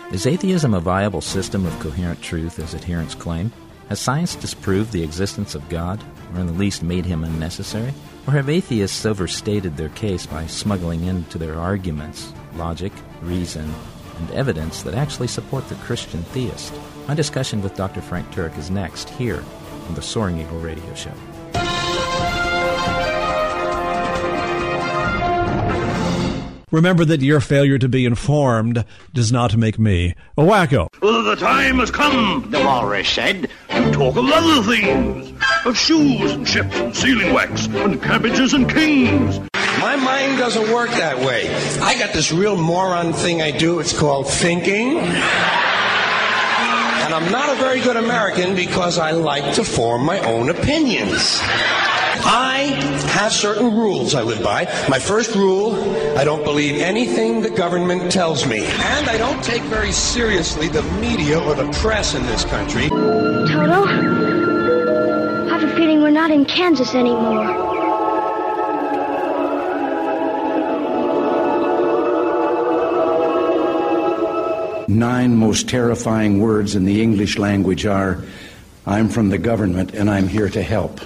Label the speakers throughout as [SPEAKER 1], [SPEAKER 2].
[SPEAKER 1] Is atheism a viable system of coherent truth as adherents claim? Has science disproved the existence of God, or in the least made him unnecessary? Or have atheists overstated their case by smuggling into their arguments logic, reason, and evidence that actually support the Christian theist? My discussion with Dr. Frank Turek is next, here on the Soaring Eagle Radio Show.
[SPEAKER 2] Remember that your failure to be informed does not make me a wacko.
[SPEAKER 3] Well, the time has come, the walrus said, to talk of other things. Of shoes and ships and sealing wax and cabbages and kings.
[SPEAKER 4] My mind doesn't work that way. I got this real moron thing I do. It's called thinking. And I'm not a very good American because I like to form my own opinions. I have certain rules I live by. My first rule, I don't believe anything the government tells me. And I don't take very seriously the media or the press in this country.
[SPEAKER 5] Toto, I have a feeling we're not in Kansas anymore.
[SPEAKER 6] Nine most terrifying words in the English language are, I'm from the government and I'm here to help.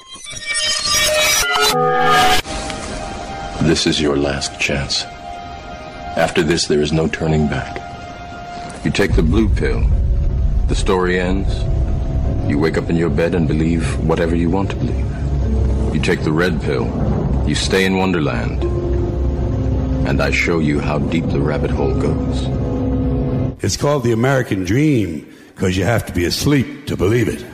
[SPEAKER 7] This is your last chance. After this, there is no turning back. You take the blue pill. The story ends. You wake up in your bed and believe whatever you want to believe. You take the red pill. You stay in Wonderland. And I show you how deep the rabbit hole goes.
[SPEAKER 8] It's called the American Dream because you have to be asleep to believe it.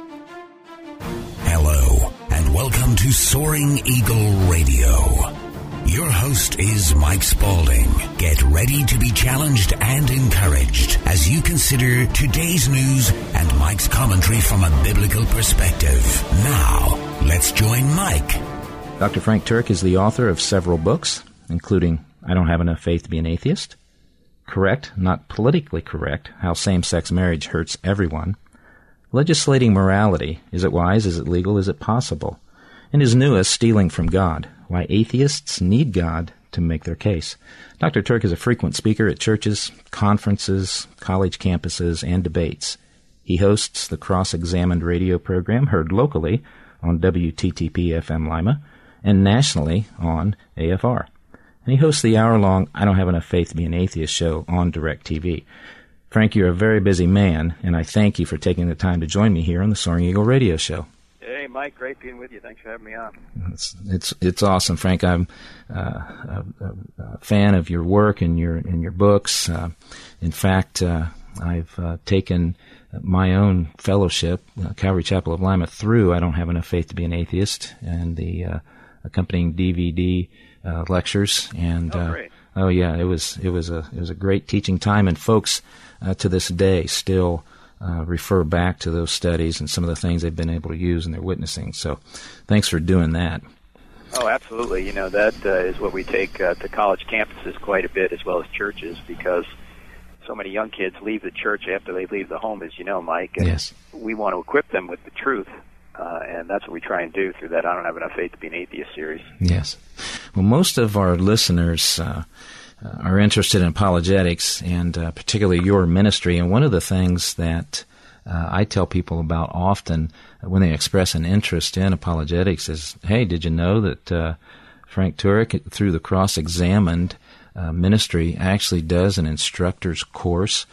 [SPEAKER 9] Hello, and welcome to Soaring Eagle Radio. Your host is Mike Spaulding. Get ready to be challenged and encouraged as you consider today's news and Mike's commentary from a biblical perspective. Now, let's join Mike.
[SPEAKER 1] Dr. Frank Turek is the author of several books, including I Don't Have Enough Faith to Be an Atheist, Correct, Not Politically Correct, How Same-Sex Marriage Hurts Everyone, Legislating Morality, Is It Wise, Is It Legal, Is It Possible, and his newest, Stealing from God, Why Atheists Need God to Make Their Case. Dr. Turek is a frequent speaker at churches, conferences, college campuses, and debates. He hosts the Cross-Examined radio program heard locally on WTTP-FM Lima and nationally on AFR. And he hosts the hour-long I Don't Have Enough Faith to Be an Atheist show on DirecTV. Frank, you're a very busy man, and I thank you for taking the time to join me here on the Soaring Eagle Radio Show.
[SPEAKER 10] Hey, Mike, great being with you. Thanks for having me on.
[SPEAKER 1] It's awesome, Frank. I'm a fan of your work and your books. In fact, I've taken my own fellowship, Calvary Chapel of Lima, through I Don't Have Enough Faith to Be an Atheist, and the accompanying DVD lectures. And
[SPEAKER 10] great.
[SPEAKER 1] Oh yeah, it was a great teaching time, and folks to this day still refer back to those studies and some of the things they've been able to use in their witnessing. So thanks for doing that.
[SPEAKER 10] Oh, absolutely. You know, that is what we take to college campuses quite a bit, as well as churches, because so many young kids leave the church after they leave the home, as you know, Mike. And
[SPEAKER 1] yes.
[SPEAKER 10] We want to equip them with the truth, and that's what we try and do through that I Don't Have Enough Faith to Be an Atheist series.
[SPEAKER 1] Yes. Well, most of our listeners are interested in apologetics, and particularly your ministry. And one of the things that I tell people about often when they express an interest in apologetics is, hey, did you know that Frank Turek, through the Cross-Examined ministry, actually does an instructor's course?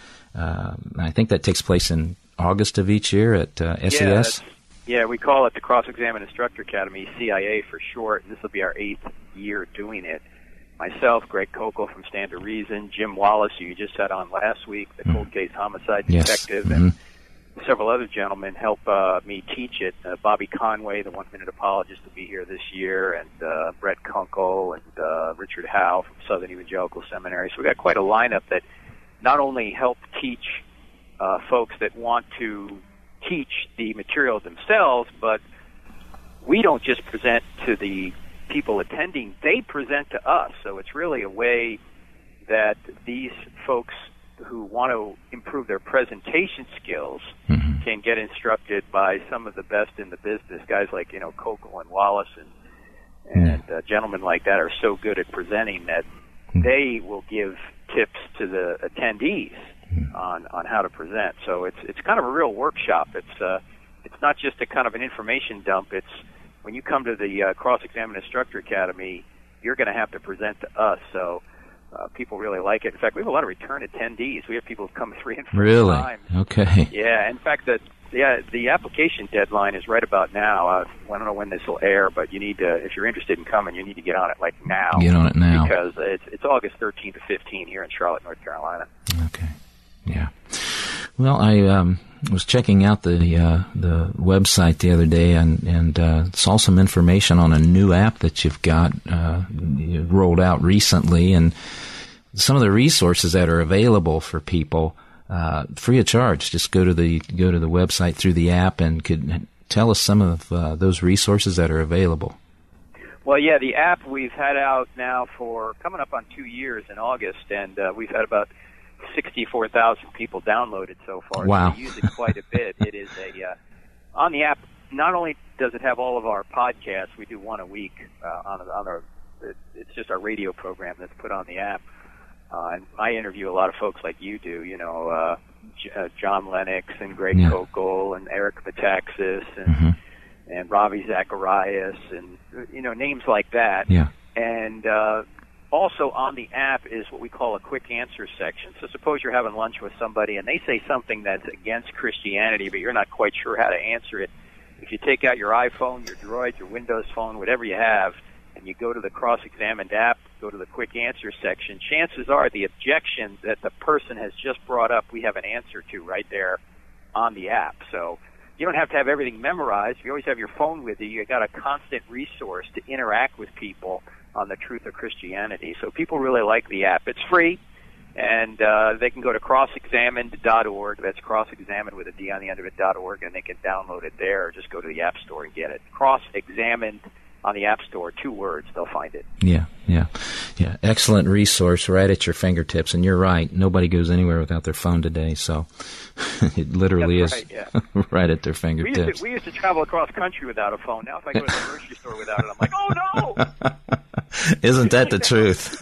[SPEAKER 1] I think that takes place in August of each year at SES.
[SPEAKER 10] Yeah, we call it the Cross-Examined Instructor Academy, CIA for short. This will be our 8th year doing it. Myself, Greg Kokel from Stand to Reason, Jim Wallace, who you just had on last week, the cold case homicide detective, and several other gentlemen help me teach it. Bobby Conway, the 1 Minute Apologist, will be here this year, and Brett Kunkel and Richard Howe from Southern Evangelical Seminary. So we've got quite a lineup that not only help teach folks that want to teach the material themselves, but we don't just present to the people attending, they present to us. So it's really a way that these folks who want to improve their presentation skills can get instructed by some of the best in the business. Guys like, Kokel and Wallace and gentlemen like that are so good at presenting that they will give tips to the attendees on how to present. So it's kind of a real workshop. It's not just a kind of an information dump. It's when you come to the Cross-Examine Instructor Academy, you're going to have to present to us. So people really like it. In fact, we have a lot of return attendees. We have people who come 3 and 4 times.
[SPEAKER 1] Really? Okay.
[SPEAKER 10] Yeah. In fact, the application deadline is right about now. I don't know when this will air, but you need to, if you're interested in coming, you need to get on it like now.
[SPEAKER 1] Get on it now.
[SPEAKER 10] Because it's August 13th to 15th here in Charlotte, North Carolina.
[SPEAKER 1] Okay. Yeah. Well, I was checking out the website the other day and saw some information on a new app that you've got you rolled out recently, and some of the resources that are available for people free of charge. Just go to the website through the app and could tell us some of those resources that are available.
[SPEAKER 10] Well, yeah, the app we've had out now for coming up on 2 years in August, and we've had about 64,000 people downloaded so far.
[SPEAKER 1] Wow.
[SPEAKER 10] So we use it quite a bit. It is on the app, not only does it have all of our podcasts, we do one a week it's just our radio program that's put on the app. And I interview a lot of folks like you do, John Lennox and Greg Kokel and Eric Metaxas and Ravi Zacharias and, names like that.
[SPEAKER 1] Yeah.
[SPEAKER 10] And also on the app is what we call a quick answer section. So suppose you're having lunch with somebody and they say something that's against Christianity, but you're not quite sure how to answer it. If you take out your iPhone, your Droid, your Windows phone, whatever you have, and you go to the Cross-Examined app, go to the quick answer section, chances are the objection that the person has just brought up, we have an answer to right there on the app. So you don't have to have everything memorized. You always have your phone with you. You've got a constant resource to interact with people on the truth of Christianity. So people really like the app. It's free, and they can go to crossexamined.org. That's cross-examined with a D on the end of it.org, and they can download it there or just go to the App Store and get it. Cross-examined on the App Store, 2 words, they'll find it.
[SPEAKER 1] Yeah. Excellent resource right at your fingertips. And you're right, nobody goes anywhere without their phone today, so it literally is right at their fingertips.
[SPEAKER 10] We used to travel across country without a phone. Now if I go to the grocery store without it, I'm like, oh no!
[SPEAKER 1] Isn't that the truth?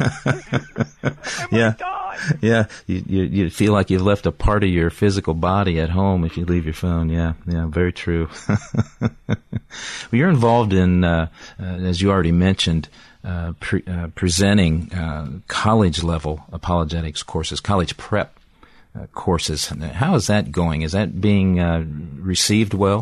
[SPEAKER 1] Yeah. Yeah, you feel like you've left a part of your physical body at home if you leave your phone. Yeah, very true. Well, you're involved in, as you already mentioned, presenting college-level apologetics courses, college prep courses. How is that going? Is that being received well?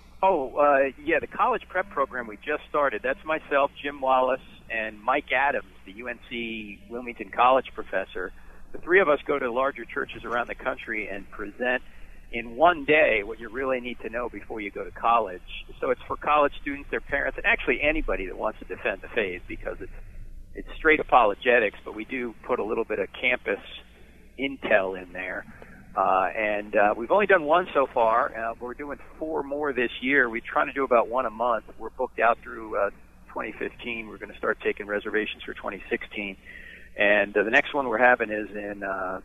[SPEAKER 10] The college prep program we just started, that's myself, Jim Wallace, and Mike Adams, the UNC Wilmington College professor. The 3 of us go to larger churches around the country and present in one day what you really need to know before you go to college. So it's for college students, their parents, and actually anybody that wants to defend the faith, because it's straight apologetics, but we do put a little bit of campus intel in there. And we've only done 1 so far. We're doing 4 more this year. We're trying to do about 1 a month. We're booked out through 2015. We're going to start taking reservations for 2016. And the next one we're having is in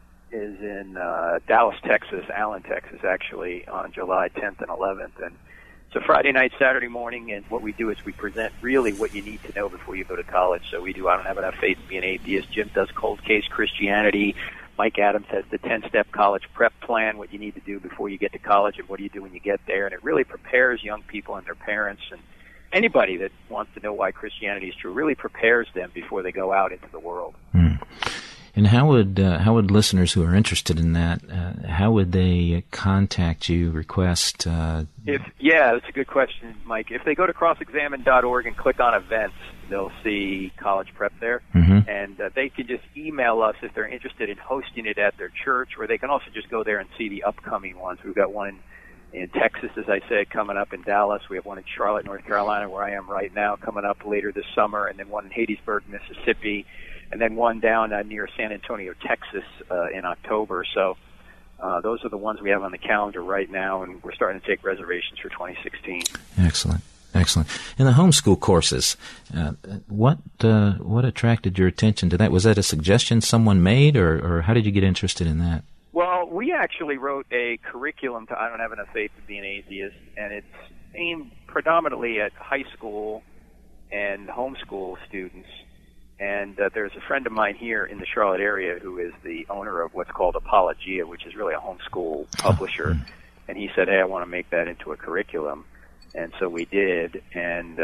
[SPEAKER 10] Dallas, Texas, Allen, Texas, actually, on July 10th and 11th. And it's a Friday night, Saturday morning, and what we do is we present really what you need to know before you go to college. So we do I Don't Have Enough Faith to Be an Atheist. Jim does Cold Case Christianity. Mike Adams has the 10-step college prep plan, what you need to do before you get to college and what do you do when you get there. And it really prepares young people and their parents and anybody that wants to know why Christianity is true, really prepares them before they go out into the world.
[SPEAKER 1] And how would listeners who are interested in that, how would they contact you, request?
[SPEAKER 10] That's a good question, Mike. If they go to crossexamined.org and click on events, they'll see college prep there, and they can just email us if they're interested in hosting it at their church, or they can also just go there and see the upcoming ones. We've got one in Texas, as I said, coming up in Dallas. We have one in Charlotte, North Carolina, where I am right now, coming up later this summer, and then one in Hattiesburg, Mississippi, and then one down near San Antonio, Texas, in October. So those are the ones we have on the calendar right now, and we're starting to take reservations for 2016.
[SPEAKER 1] Excellent. In the homeschool courses, what attracted your attention to that? Was that a suggestion someone made, or how did you get interested in that?
[SPEAKER 10] Well, we actually wrote a curriculum to I Don't Have Enough Faith to Be an Atheist, and it's aimed predominantly at high school and homeschool students. And there's a friend of mine here in the Charlotte area who is the owner of what's called Apologia, which is really a homeschool publisher. And he said, hey, I want to make that into a curriculum. And so we did. And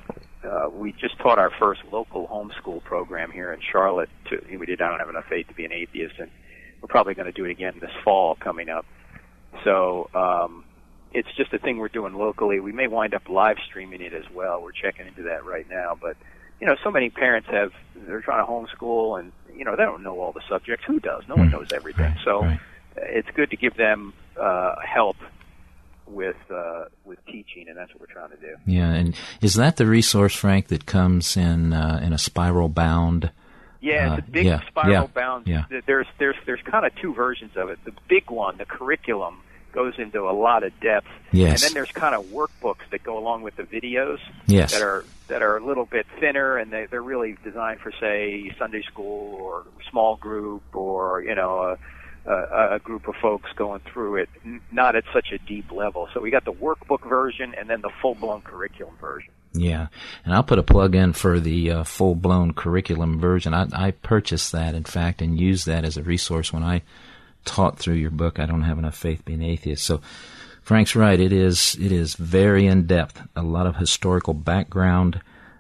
[SPEAKER 10] we just taught our first local homeschool program here in Charlotte. We did I Don't Have Enough Faith to Be an Atheist. And we're probably going to do it again this fall coming up. So it's just a thing we're doing locally. We may wind up live streaming it as well. We're checking into that right now. But, you know, so many parents they're trying to homeschool and, you know, they don't know all the subjects. Who does? No one knows everything. So it's good to give them help with teaching, and that's what we're trying to do.
[SPEAKER 1] Yeah, and is that the resource, Frank, that comes in a spiral bound?
[SPEAKER 10] Yeah, it's a big spiral bound.
[SPEAKER 1] Yeah.
[SPEAKER 10] There's kind of two versions of it. The big one, the curriculum, goes into a lot of depth.
[SPEAKER 1] Yes.
[SPEAKER 10] And then there's kind of workbooks that go along with the videos.
[SPEAKER 1] Yes.
[SPEAKER 10] that are a little bit thinner, and they're really designed for, say, Sunday school or small group or, you know, a group of folks going through it, not at such a deep level. So we got the workbook version and then the full-blown curriculum version.
[SPEAKER 1] Yeah, and I'll put a plug in for the full-blown curriculum version. I purchased that, in fact, and used that as a resource when I taught through your book, I Don't Have Enough Faith Being Atheist. So Frank's right. It is very in-depth, a lot of historical background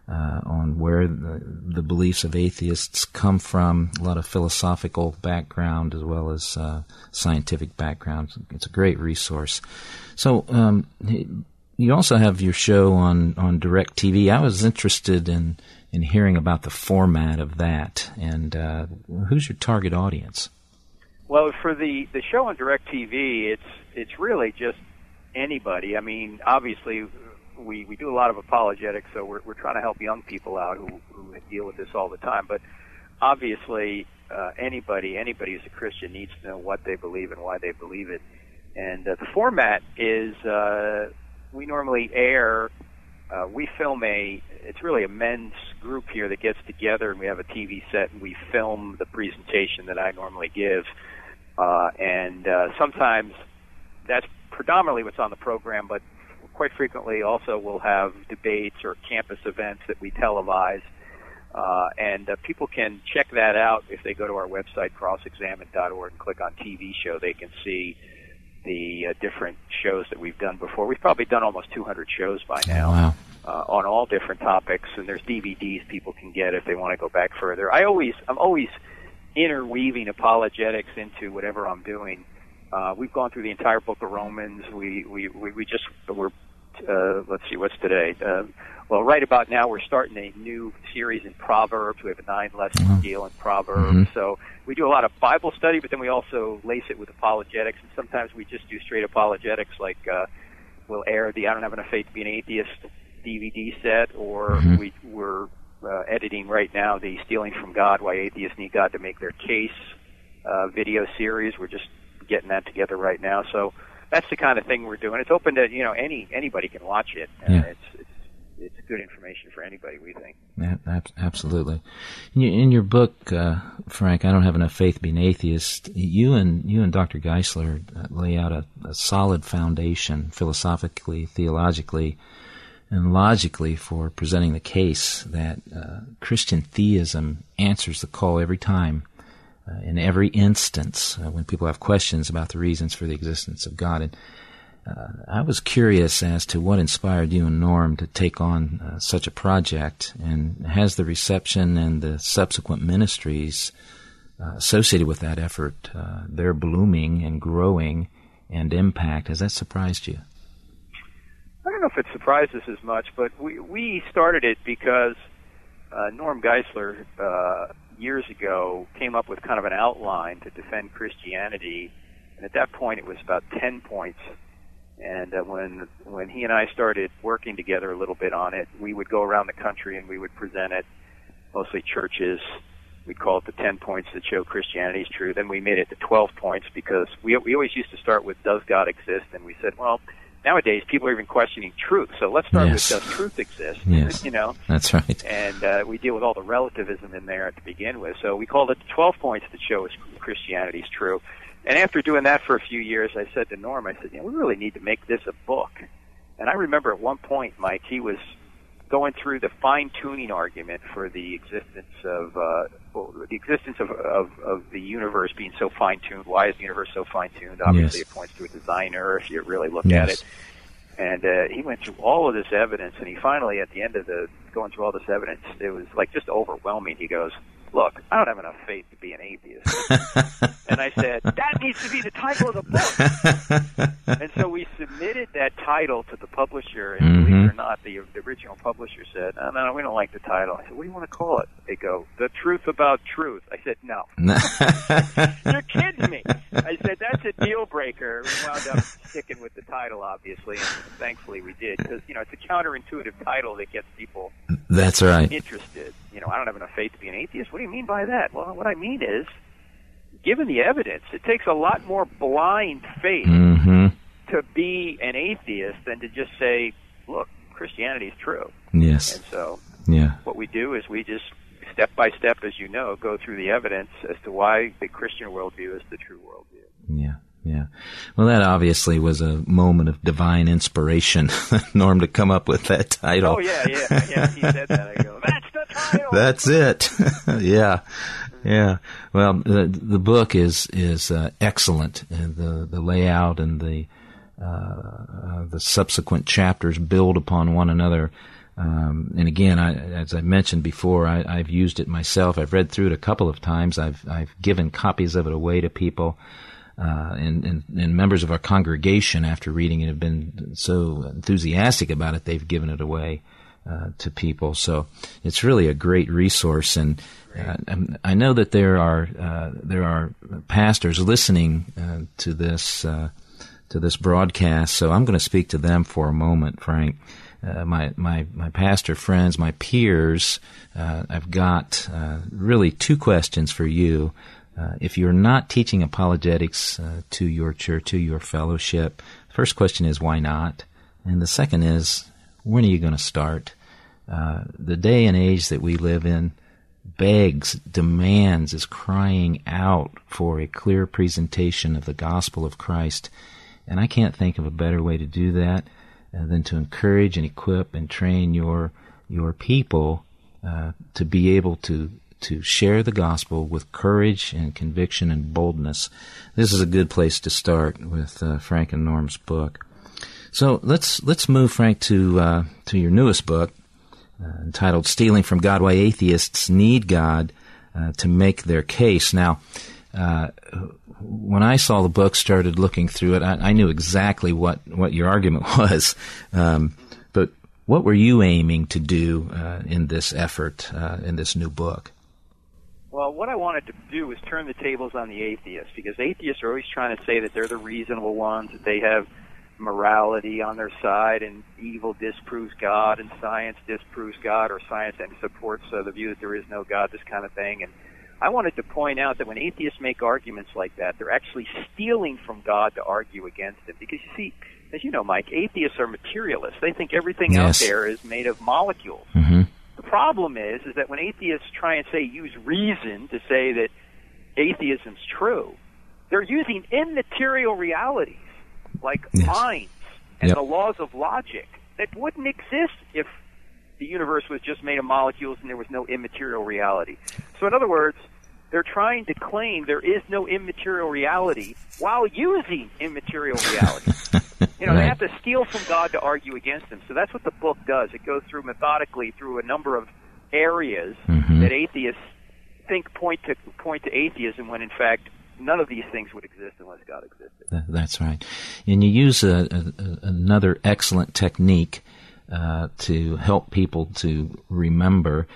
[SPEAKER 1] on where the beliefs of atheists come from, a lot of philosophical background as well as scientific background. It's a great resource. So you also have your show on DirecTV. I was interested in hearing about the format of that, and who's your target audience?
[SPEAKER 10] Well, for the show on DirecTV, it's really just anybody. I mean, obviously, we do a lot of apologetics, so we're trying to help young people out who deal with this all the time. But obviously, anybody who's a Christian needs to know what they believe and why they believe it. And the format is we normally air. We film it's really a men's group here that gets together, and we have a TV set, and we film the presentation that I normally give. And sometimes that's predominantly what's on the program, but quite frequently also we'll have debates or campus events that we televise. And people can check that out if they go to our website, crossexamined.org, and click on TV show. They can see the different shows that we've done before. We've probably done almost 200 shows by now.
[SPEAKER 1] Wow.
[SPEAKER 10] On all different topics, and there's DVDs people can get if they want to go back further. I'm always interweaving apologetics into whatever I'm doing. We've gone through the entire book of Romans. We're let's see, what's today? Well, right about now we're starting a new series in Proverbs. We have a 9-lesson deal in Proverbs.
[SPEAKER 1] Mm-hmm.
[SPEAKER 10] So we do a lot of Bible study, but then we also lace it with apologetics, and sometimes we just do straight apologetics, like we'll air the I Don't Have Enough Faith to Be an Atheist DVD set, or we're editing right now the Stealing from God, Why Atheists Need God to Make Their Case video series. We're just getting that together right now. So that's the kind of thing we're doing. It's open to, anybody can watch it.
[SPEAKER 1] Yeah.
[SPEAKER 10] It's good information for anybody, we think.
[SPEAKER 1] Yeah, absolutely. In your book, Frank, I Don't Have Enough Faith to Be an Atheist, you and Dr. Geisler lay out a solid foundation philosophically, theologically, and logically for presenting the case that Christian theism answers the call every time, in every instance, when people have questions about the reasons for the existence of God. And I was curious as to what inspired you and Norm to take on such a project, and has the reception and the subsequent ministries associated with that effort, their blooming and growing and impact, has that surprised you?
[SPEAKER 10] I don't know if it surprised us as much, but we started it because Norm Geisler years ago came up with kind of an outline to defend Christianity, and at that point it was about 10 points. And when he and I started working together a little bit on it, we would go around the country and we would present it, mostly churches. We'd call it the 10 points that show Christianity is true. Then we made it to 12 points because we always used to start with, does God exist? And we said, well, nowadays people are even questioning truth, so let's start with, does truth exist?
[SPEAKER 1] Yes. That's right.
[SPEAKER 10] And we deal with all the relativism in there to begin with. So we called it the 12 points that show Christianity is true. And after doing that for a few years, I said to Norm, we really need to make this a book. And I remember at one point, Mike, he was going through the fine-tuning argument for the existence of the universe being so fine-tuned. Why is the universe so fine-tuned? Obviously, it points to a designer if you really look at it. And he went through all of this evidence, and he finally, at the end of going through all this evidence, it was like just overwhelming. He goes, "Look, I don't have enough faith to be an atheist." And I said, "That needs to be the title of the book." And so we submitted that title to the publisher, and believe it or not, the original publisher said, "No, we don't like the title." I said, "What do you want to call it?" They go, "The Truth About Truth." I said, "No." You're kidding me. I said, "That's a deal breaker." We wound up sticking with the title, obviously, and thankfully we did, because, it's a counterintuitive title that gets people
[SPEAKER 1] That's right.
[SPEAKER 10] interested. I don't have enough faith to be an atheist. What do you mean by that? Well, what I mean is, given the evidence, it takes a lot more blind faith to be an atheist than to just say, look, Christianity is true.
[SPEAKER 1] Yes.
[SPEAKER 10] And so
[SPEAKER 1] Yeah.
[SPEAKER 10] what we do is we just, step by step, as you know, go through the evidence as to why the Christian worldview is the true worldview.
[SPEAKER 1] Yeah. Yeah. Well, that obviously was a moment of divine inspiration, Norm, to come up with that title.
[SPEAKER 10] Oh, yeah. He said that. I go, that's the title!
[SPEAKER 1] That's it. Yeah. Yeah. Well, the book is excellent. The layout and the subsequent chapters build upon one another. And again, as I mentioned before, I've used it myself. I've read through it a couple of times. I've given copies of it away to people. And members of our congregation, after reading it, have been so enthusiastic about it, they've given it away to people. So it's really a great resource. And I know that there are pastors listening to this broadcast. So I'm going to speak to them for a moment, Frank. My pastor friends, my peers, I've got really two questions for you. If you're not teaching apologetics to your church, to your fellowship, the first question is, why not? And the second is, when are you going to start? The day and age that we live in begs, demands, is crying out for a clear presentation of the gospel of Christ. And I can't think of a better way to do that than to encourage and equip and train your people to be able to share the gospel with courage and conviction and boldness. This is a good place to start with Frank and Norm's book. So let's move, Frank, to your newest book, entitled "Stealing from God: Why Atheists Need God to Make Their Case." Now, when I saw the book, started looking through it, I knew exactly what your argument was. But what were you aiming to do in this effort, in this new book?
[SPEAKER 10] Well, what I wanted to do was turn the tables on the atheists, because atheists are always trying to say that they're the reasonable ones, that they have morality on their side, and evil disproves God, and science disproves God, or science and supports the view that there is no God, this kind of thing. And I wanted to point out that when atheists make arguments like that, they're actually stealing from God to argue against Him. Because, you see, as you know, Mike, atheists are materialists. They think everything out there is made of molecules. Mm-hmm. The problem is that when atheists try and use reason to say that atheism's true, they're using immaterial realities like minds and the laws of logic that wouldn't exist if the universe was just made of molecules and there was no immaterial reality. So in other words, they're trying to claim there is no immaterial reality while using immaterial reality. They have to steal from God to argue against Him. So that's what the book does. It goes through methodically through a number of areas that atheists think point to atheism, when in fact none of these things would exist unless God existed.
[SPEAKER 1] That's right. And you use another excellent technique to help people to remember.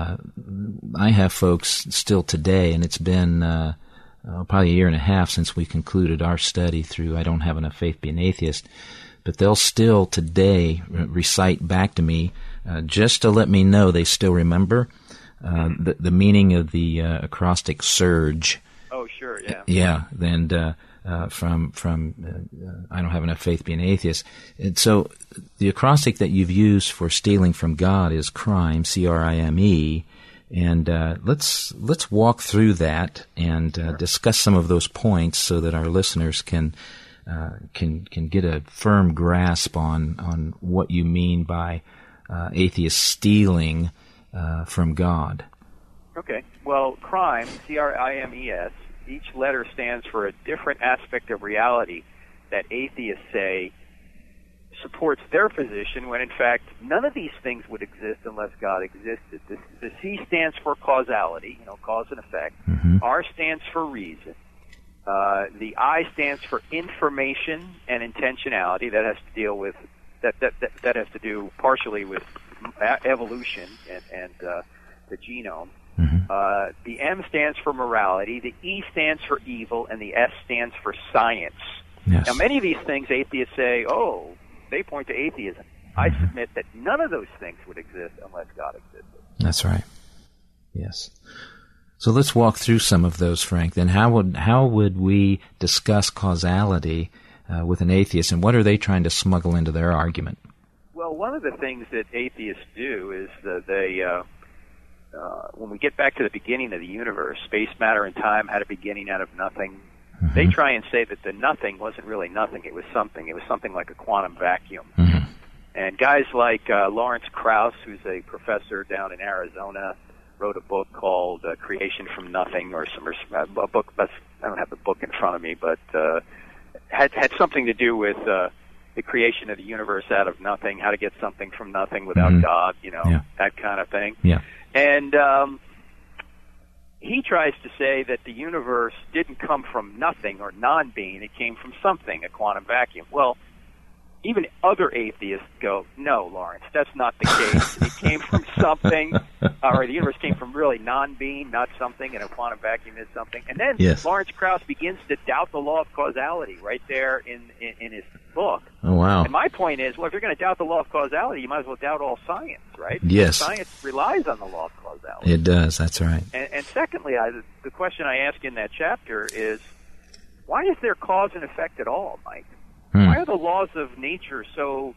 [SPEAKER 1] I have folks still today, and it's been probably a year and a half since we concluded our study through I Don't Have Enough Faith to Be an Atheist, but they'll still today recite back to me just to let me know they still remember the meaning of the acrostic surge.
[SPEAKER 10] Oh, sure, yeah.
[SPEAKER 1] Yeah, and from I Don't Have Enough Faith to Be an Atheist. And so the acrostic that you've used for stealing from God is CRIME, C-R-I-M-E. And let's walk through that and discuss some of those points so that our listeners can get a firm grasp on what you mean by atheists stealing from God?
[SPEAKER 10] Okay. Well, crime, C-R-I-M-E-S, each letter stands for a different aspect of reality that atheists say supports their position when, in fact, none of these things would exist unless God existed. The C stands for causality, cause and effect. R stands for reason. The I stands for information and intentionality. That has to deal with that has to do partially with evolution and the genome. The M stands for morality. The E stands for evil, and the S stands for science.
[SPEAKER 1] Yes.
[SPEAKER 10] Now, many of these things atheists say, they point to atheism. I submit that none of those things would exist unless God existed.
[SPEAKER 1] That's right. Yes. So let's walk through some of those, Frank. Then how would we discuss causality with an atheist, and what are they trying to smuggle into their argument?
[SPEAKER 10] Well, one of the things that atheists do is that they, when we get back to the beginning of the universe, space, matter, and time had a beginning out of nothing. They try and say that the nothing wasn't really nothing. It was something. It was something like a quantum vacuum. And guys like Lawrence Krauss, who's a professor down in Arizona, wrote a book called Creation from Nothing, or a book. I don't have the book in front of me, but had something to do with the creation of the universe out of nothing, how to get something from nothing without God, that kind of thing.
[SPEAKER 1] Yeah.
[SPEAKER 10] And he tries to say that the universe didn't come from nothing or non-being. It came from something, a quantum vacuum. Well, even other atheists go, no, Lawrence, that's not the case. It came from something, or the universe came from really non-being, not something, and a quantum vacuum is something. And then Lawrence Krauss begins to doubt the law of causality right there in his book.
[SPEAKER 1] Oh, wow.
[SPEAKER 10] And my point is, well, if you're going to doubt the law of causality, you might as well doubt all science, right?
[SPEAKER 1] Yes.
[SPEAKER 10] Science relies on the law of causality.
[SPEAKER 1] It does, that's right.
[SPEAKER 10] And secondly, the question I ask in that chapter is, why is there cause and effect at all, Mike? Why are the laws of nature so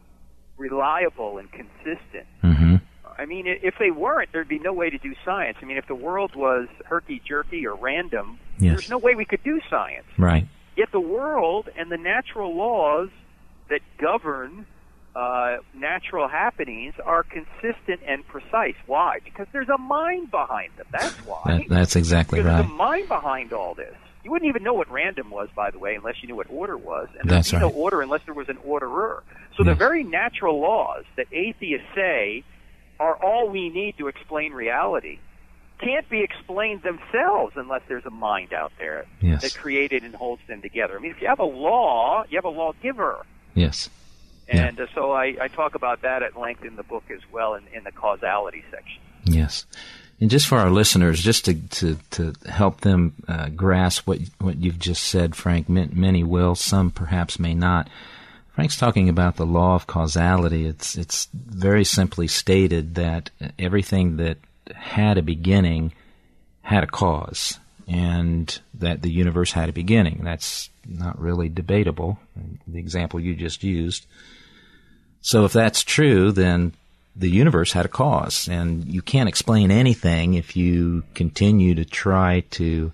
[SPEAKER 10] reliable and consistent? I mean, if they weren't, there'd be no way to do science. I mean, if the world was herky-jerky or random, there's no way we could do science.
[SPEAKER 1] Right.
[SPEAKER 10] Yet the world and the natural laws that govern natural happenings are consistent and precise. Why? Because there's a mind behind them. That's why.
[SPEAKER 1] That's exactly
[SPEAKER 10] because
[SPEAKER 1] right.
[SPEAKER 10] There's a mind behind all this. You wouldn't even know what random was, by the way, unless you knew what order was. And
[SPEAKER 1] That's
[SPEAKER 10] there's
[SPEAKER 1] right.
[SPEAKER 10] no order unless there was an orderer. So the very natural laws that atheists say are all we need to explain reality can't be explained themselves unless there's a mind out there that created and holds them together. I mean, if you have a law, you have a lawgiver.
[SPEAKER 1] Yes.
[SPEAKER 10] And so I talk about that at length in the book as well in the causality section.
[SPEAKER 1] Yes. And just for our listeners, just to help them grasp what you've just said, Frank, many will, some perhaps may not. Frank's talking about the law of causality. It's very simply stated that everything that had a beginning had a cause, and that the universe had a beginning. That's not really debatable, the example you just used. So if that's true, then the universe had a cause, and you can't explain anything if you continue to try to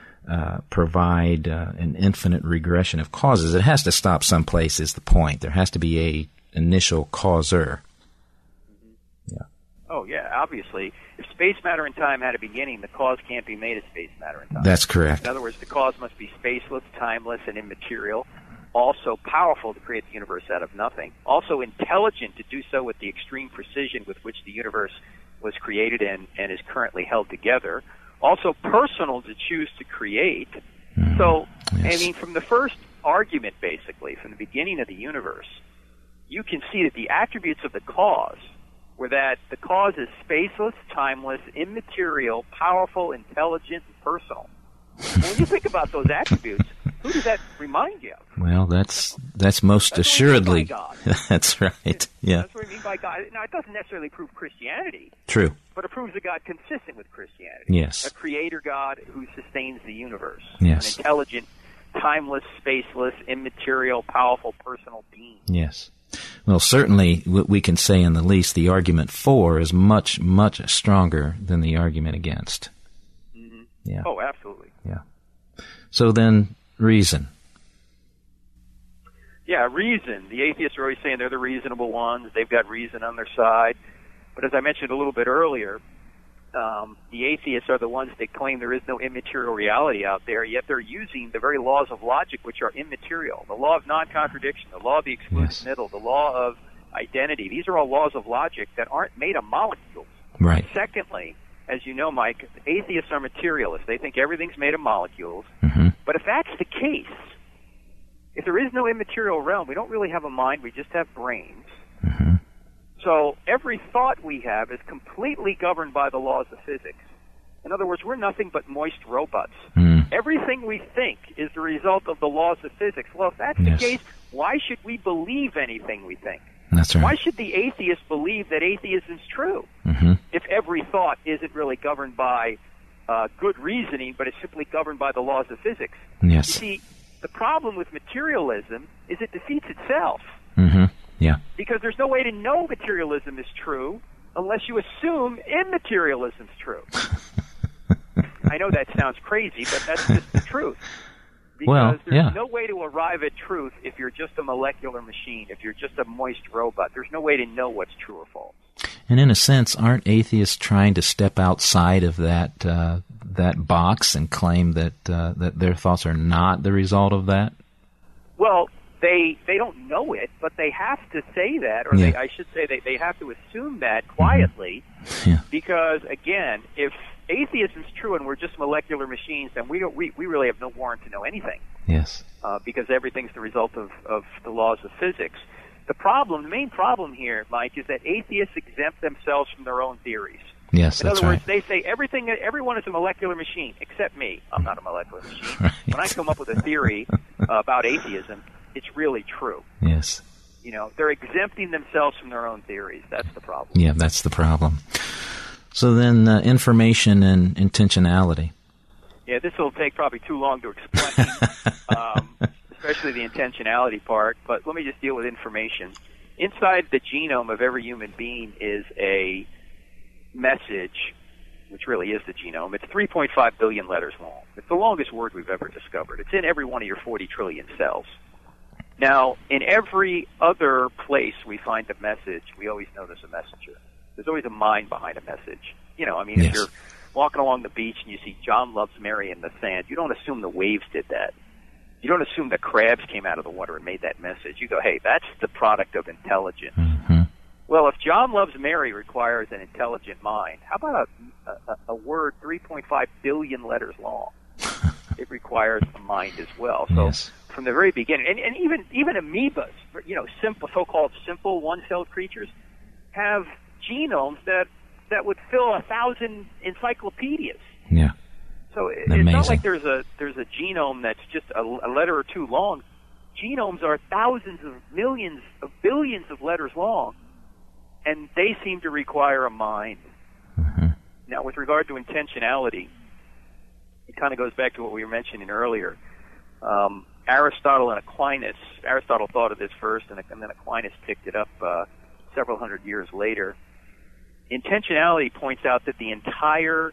[SPEAKER 1] provide an infinite regression of causes. It has to stop someplace is the point. There has to be a initial causer. Yeah.
[SPEAKER 10] Oh, yeah, obviously. If space, matter, and time had a beginning, the cause can't be made of space, matter, and time.
[SPEAKER 1] That's correct.
[SPEAKER 10] In other words, the cause must be spaceless, timeless, and immaterial. Also powerful to create the universe out of nothing. Also intelligent to do so with the extreme precision with which the universe was created and is currently held together. Also personal to choose to create. So, I mean, from the first argument, basically, from the beginning of the universe, you can see that the attributes of the cause were that the cause is spaceless, timeless, immaterial, powerful, intelligent, and personal. When you think about those attributes, who does that remind you of?
[SPEAKER 1] Well, that's most assuredly. That's right. Yeah.
[SPEAKER 10] That's what I mean by God. Now, it doesn't necessarily prove Christianity.
[SPEAKER 1] True.
[SPEAKER 10] But it proves a God consistent with Christianity.
[SPEAKER 1] Yes.
[SPEAKER 10] A creator God who sustains the universe.
[SPEAKER 1] Yes.
[SPEAKER 10] An intelligent, timeless, spaceless, immaterial, powerful, personal being.
[SPEAKER 1] Yes. Well, certainly we can say in the least the argument for is much, much stronger than the argument against.
[SPEAKER 10] Mm-hmm.
[SPEAKER 1] Yeah.
[SPEAKER 10] Oh, absolutely.
[SPEAKER 1] Yeah. So then, reason.
[SPEAKER 10] Yeah, reason. The atheists are always saying they're the reasonable ones. They've got reason on their side. But as I mentioned a little bit earlier, the atheists are the ones that claim there is no immaterial reality out there, yet they're using the very laws of logic, which are immaterial. The law of non-contradiction, the law of the excluded middle, the law of identity. These are all laws of logic that aren't made of molecules.
[SPEAKER 1] Right.
[SPEAKER 10] Secondly, as you know, Mike, atheists are materialists. They think everything's made of molecules.
[SPEAKER 1] Mm-hmm.
[SPEAKER 10] But if that's the case, if there is no immaterial realm, we don't really have a mind, we just have brains.
[SPEAKER 1] Mm-hmm.
[SPEAKER 10] So every thought we have is completely governed by the laws of physics. In other words, we're nothing but moist robots.
[SPEAKER 1] Mm.
[SPEAKER 10] Everything we think is the result of the laws of physics. Well, if that's the case, why should we believe anything we think?
[SPEAKER 1] That's right.
[SPEAKER 10] Why should the atheist believe that atheism is true
[SPEAKER 1] Mm-hmm.
[SPEAKER 10] if every thought isn't really governed by good reasoning, but it's simply governed by the laws of physics?
[SPEAKER 1] Yes.
[SPEAKER 10] You see, the problem with materialism is it defeats itself.
[SPEAKER 1] Mm-hmm. Yeah.
[SPEAKER 10] Because there's no way to know materialism is true unless you assume immaterialism is true. I know that sounds crazy, but that's just the truth. Because there's no way to arrive at truth if you're just a molecular machine, if you're just a moist robot. There's no way to know what's true or false.
[SPEAKER 1] And in a sense, aren't atheists trying to step outside of that that box and claim that that their thoughts are not the result of that?
[SPEAKER 10] Well, they don't know it, but they have to say that, or I should say they have to assume that quietly, because again, if atheism is true and we're just molecular machines, then we really have no warrant to know anything.
[SPEAKER 1] Yes.
[SPEAKER 10] Because everything's the result of the laws of physics. The main problem here, Mike, is that atheists exempt themselves from their own theories.
[SPEAKER 1] Yes,
[SPEAKER 10] In other words, they say everyone is a molecular machine except me. I'm not a molecular machine.
[SPEAKER 1] Right.
[SPEAKER 10] When I come up with a theory about atheism, it's really true.
[SPEAKER 1] Yes.
[SPEAKER 10] You know, they're exempting themselves from their own theories. That's the problem.
[SPEAKER 1] Yeah, that's the problem. So then information and intentionality.
[SPEAKER 10] Yeah, this will take probably too long to explain, especially the intentionality part, but let me just deal with information. Inside the genome of every human being is a message, which really is the genome. It's 3.5 billion letters long. It's the longest word we've ever discovered. It's in every one of your 40 trillion cells. Now, in every other place we find a message, we always know there's a messenger. There's always a mind behind a message. You know, I mean, if you're walking along the beach and you see John loves Mary in the sand, you don't assume the waves did that. You don't assume the crabs came out of the water and made that message. You go, hey, that's the product of intelligence.
[SPEAKER 1] Mm-hmm.
[SPEAKER 10] Well, if John loves Mary requires an intelligent mind, how about a word 3.5 billion letters long? It requires a mind as well. So from the very beginning, and even amoebas, you know, so-called simple one-celled creatures, have genomes that would fill 1,000 encyclopedias.
[SPEAKER 1] Yeah.
[SPEAKER 10] So it's not like there's a genome that's just a letter or two long. Genomes are thousands of millions of billions of letters long, and they seem to require a mind.
[SPEAKER 1] Mm-hmm.
[SPEAKER 10] Now, with regard to intentionality, it kind of goes back to what we were mentioning earlier. Aristotle and Aquinas, Aristotle thought of this first, and then Aquinas picked it up several hundred years later. Intentionality points out that the entire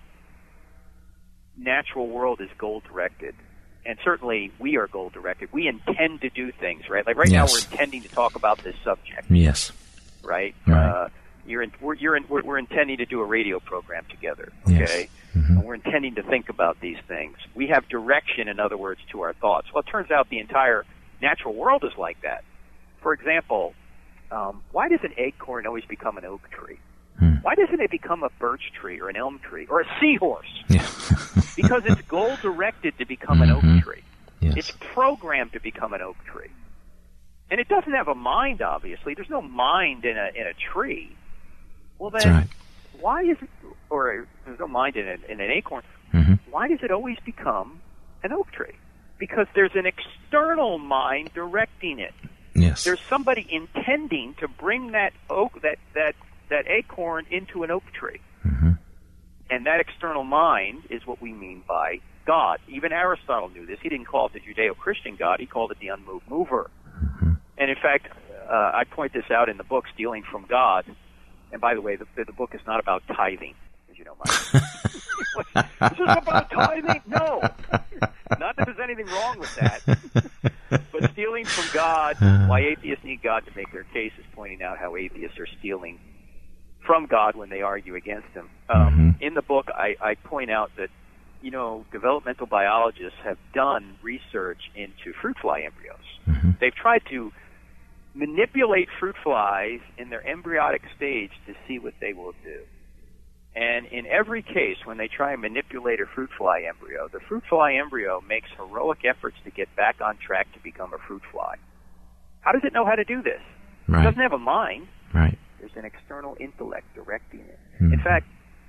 [SPEAKER 10] natural world is goal-directed. And certainly we are goal-directed. We intend to do things, right? Like now we're intending to talk about this subject.
[SPEAKER 1] Yes.
[SPEAKER 10] Right?
[SPEAKER 1] Right.
[SPEAKER 10] We're intending to do a radio program together, okay?
[SPEAKER 1] Yes. Mm-hmm.
[SPEAKER 10] And we're intending to think about these things. We have direction, in other words, to our thoughts. Well, it turns out the entire natural world is like that. For example, why does an acorn always become an oak tree? Why doesn't it become a birch tree or an elm tree or a seahorse?
[SPEAKER 1] Yeah.
[SPEAKER 10] Because it's goal-directed to become an oak tree.
[SPEAKER 1] Yes.
[SPEAKER 10] It's programmed to become an oak tree. And it doesn't have a mind, obviously. There's no mind in a tree. Well, then, why is it, or there's no mind in an acorn, why does it always become an oak tree? Because there's an external mind directing it.
[SPEAKER 1] Yes.
[SPEAKER 10] There's somebody intending to bring that that acorn into an oak tree.
[SPEAKER 1] Mm-hmm.
[SPEAKER 10] And that external mind is what we mean by God. Even Aristotle knew this. He didn't call it the Judeo-Christian God. He called it the unmoved mover.
[SPEAKER 1] Mm-hmm.
[SPEAKER 10] And in fact, I point this out in the book, Stealing from God. And by the way, the book is not about tithing, as you know, Mike. This is about tithing? No. Not that there's anything wrong with that. But Stealing from God, why atheists need God to make their case is pointing out how atheists are stealing from God when they argue against him. In the book, I point out that, developmental biologists have done research into fruit fly embryos. They've tried to manipulate fruit flies in their embryonic stage to see what they will do. And in every case, when they try and manipulate a fruit fly embryo, the fruit fly embryo makes heroic efforts to get back on track to become a fruit fly. How does it know how to do this?
[SPEAKER 1] Right.
[SPEAKER 10] It doesn't have a mind.
[SPEAKER 1] Right.
[SPEAKER 10] There's an external intellect directing it. In fact,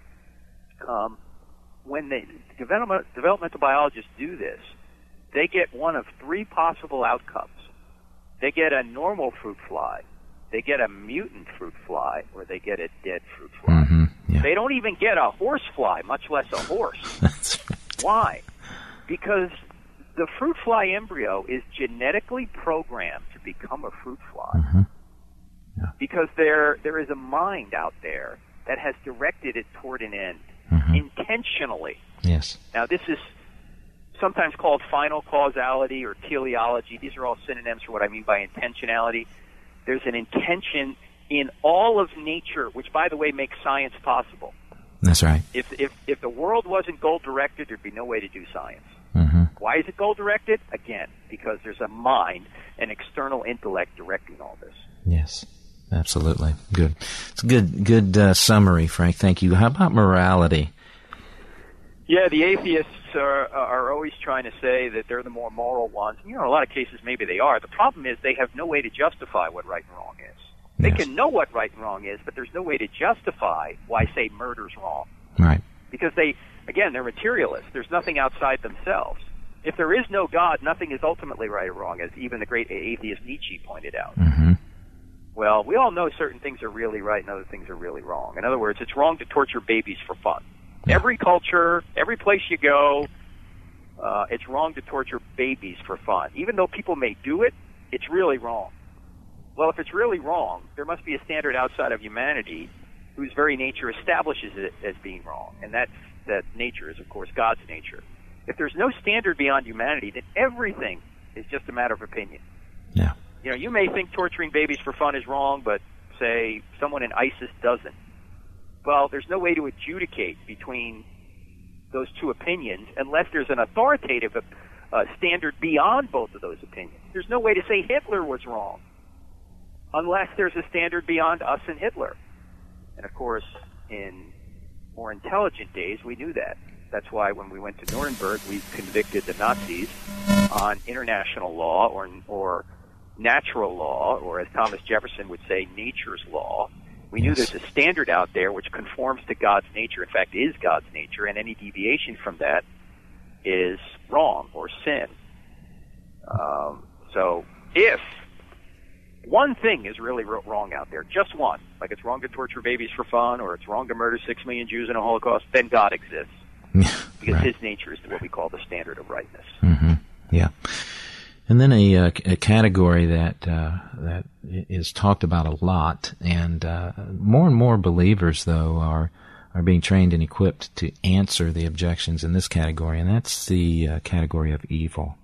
[SPEAKER 10] when the developmental biologists do this, they get one of three possible outcomes. They get a normal fruit fly, they get a mutant fruit fly, or they get a dead fruit fly.
[SPEAKER 1] Yeah.
[SPEAKER 10] They don't even get a horse fly, much less a horse.
[SPEAKER 1] That's right.
[SPEAKER 10] Why? Because the fruit fly embryo is genetically programmed to become a fruit fly.
[SPEAKER 1] Yeah.
[SPEAKER 10] Because there is a mind out there that has directed it toward an end intentionally.
[SPEAKER 1] Yes.
[SPEAKER 10] Now, this is sometimes called final causality or teleology. These are all synonyms for what I mean by intentionality. There's an intention in all of nature, which, by the way, makes science possible.
[SPEAKER 1] That's right.
[SPEAKER 10] If the world wasn't goal-directed, there'd be no way to do science. Why is it goal-directed? Again, because there's a mind, an external intellect directing all this.
[SPEAKER 1] Yes, absolutely. Good. It's a good summary, Frank. Thank you. How about morality?
[SPEAKER 10] Yeah, the atheists are always trying to say that they're the more moral ones. In a lot of cases, maybe they are. The problem is they have no way to justify what right and wrong is. They can know what right and wrong is, but there's no way to justify why, say, murder's wrong.
[SPEAKER 1] Right.
[SPEAKER 10] Because they're materialists. There's nothing outside themselves. If there is no God, nothing is ultimately right or wrong, as even the great atheist Nietzsche pointed out. Well, we all know certain things are really right and other things are really wrong. In other words, it's wrong to torture babies for fun. Every culture, every place you go, it's wrong to torture babies for fun. Even though people may do it, it's really wrong. Well, if it's really wrong, there must be a standard outside of humanity whose very nature establishes it as being wrong. And that nature is, of course, God's nature. If there's no standard beyond humanity, then everything is just a matter of opinion.
[SPEAKER 1] Yeah.
[SPEAKER 10] You may think torturing babies for fun is wrong, but, say, someone in ISIS doesn't. Well, there's no way to adjudicate between those two opinions unless there's an authoritative standard beyond both of those opinions. There's no way to say Hitler was wrong unless there's a standard beyond us and Hitler. And, of course, in more intelligent days, we knew that. That's why when we went to Nuremberg, we convicted the Nazis on international law or natural law, or as Thomas Jefferson would say, nature's law. We knew there's a standard out there which conforms to God's nature, in fact, is God's nature, and any deviation from that is wrong or sin. So if one thing is really wrong out there, just one, like it's wrong to torture babies for fun or it's wrong to murder 6 million Jews in a Holocaust, then God exists. Because his nature is what we call the standard of rightness.
[SPEAKER 1] Yeah. And then a category that is talked about a lot, and more believers, though, are being trained and equipped to answer the objections in this category, and that's the category of evil.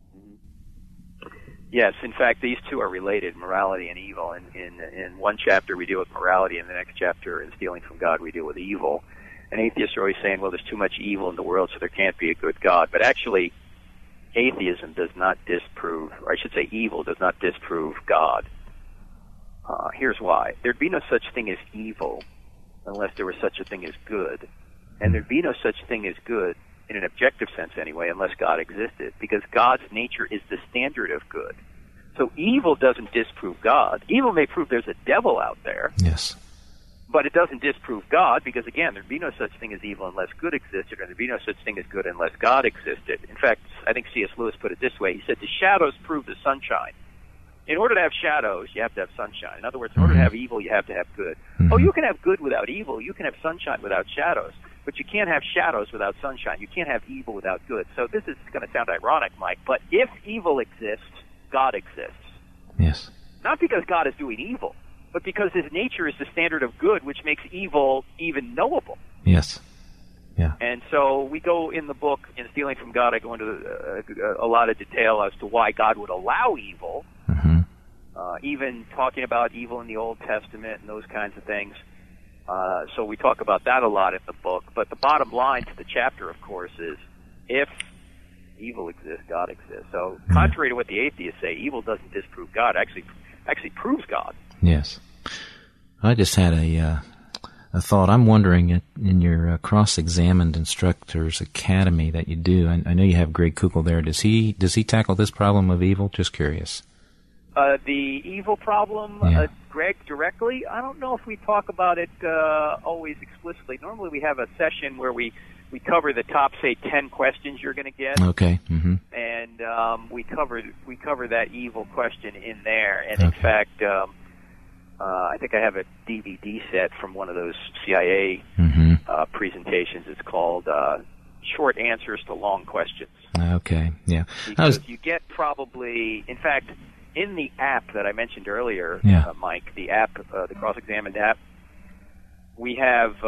[SPEAKER 10] Yes, in fact, these two are related, morality and evil. In one chapter, we deal with morality. In the next chapter, in Stealing from God, we deal with evil. And atheists are always saying, well, there's too much evil in the world, so there can't be a good God. But actually, atheism does not disprove, or I should say evil does not disprove God. Here's why. There'd be no such thing as evil unless there was such a thing as good. And there'd be no such thing as good, in an objective sense anyway, unless God existed, because God's nature is the standard of good. So evil doesn't disprove God. Evil may prove there's a devil out there.
[SPEAKER 1] Yes.
[SPEAKER 10] But it doesn't disprove God, because, again, there'd be no such thing as evil unless good existed, and there'd be no such thing as good unless God existed. In fact, I think C.S. Lewis put it this way. He said, the shadows prove the sunshine. In order to have shadows, you have to have sunshine. In other words, in order to have evil, you have to have good. Oh, you can have good without evil. You can have sunshine without shadows. But you can't have shadows without sunshine. You can't have evil without good. So this is going to sound ironic, Mike, but if evil exists, God exists.
[SPEAKER 1] Yes.
[SPEAKER 10] Not because God is doing evil, but because his nature is the standard of good, which makes evil even knowable.
[SPEAKER 1] Yes. Yeah.
[SPEAKER 10] And so we go in the book, in Stealing from God, I go into a lot of detail as to why God would allow evil, even talking about evil in the Old Testament and those kinds of things. So we talk about that a lot in the book. But the bottom line to the chapter, of course, is if evil exists, God exists. So contrary to what the atheists say, evil doesn't disprove God. Actually proves God.
[SPEAKER 1] Yes. I just had a thought. I'm wondering, in your Cross-Examined Instructors Academy that you do, I know you have Greg Koukl there. Does he tackle this problem of evil? Just curious.
[SPEAKER 10] The evil problem, Greg, directly? I don't know if we talk about it always explicitly. Normally we have a session where we cover the top, say, 10 questions you're going to get.
[SPEAKER 1] Okay. Mm-hmm.
[SPEAKER 10] And we cover that evil question in there. And in fact, I think I have a DVD set from one of those CIA presentations. It's called Short Answers to Long Questions.
[SPEAKER 1] Okay, yeah.
[SPEAKER 10] Because you get probably, in fact, in the app that I mentioned earlier, Mike, the app, the Cross-Examined app, we have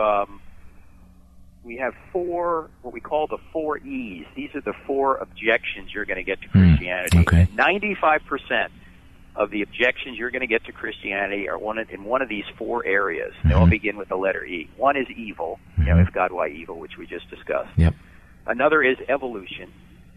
[SPEAKER 10] four, what we call the 4 E's. These are the 4 objections you're going to get to Christianity.
[SPEAKER 1] Okay.
[SPEAKER 10] 95% of the objections you're going to get to Christianity are in one of these 4 areas. They all begin with the letter E. One is evil, if God, why evil, which we just discussed.
[SPEAKER 1] Yep.
[SPEAKER 10] Another is evolution.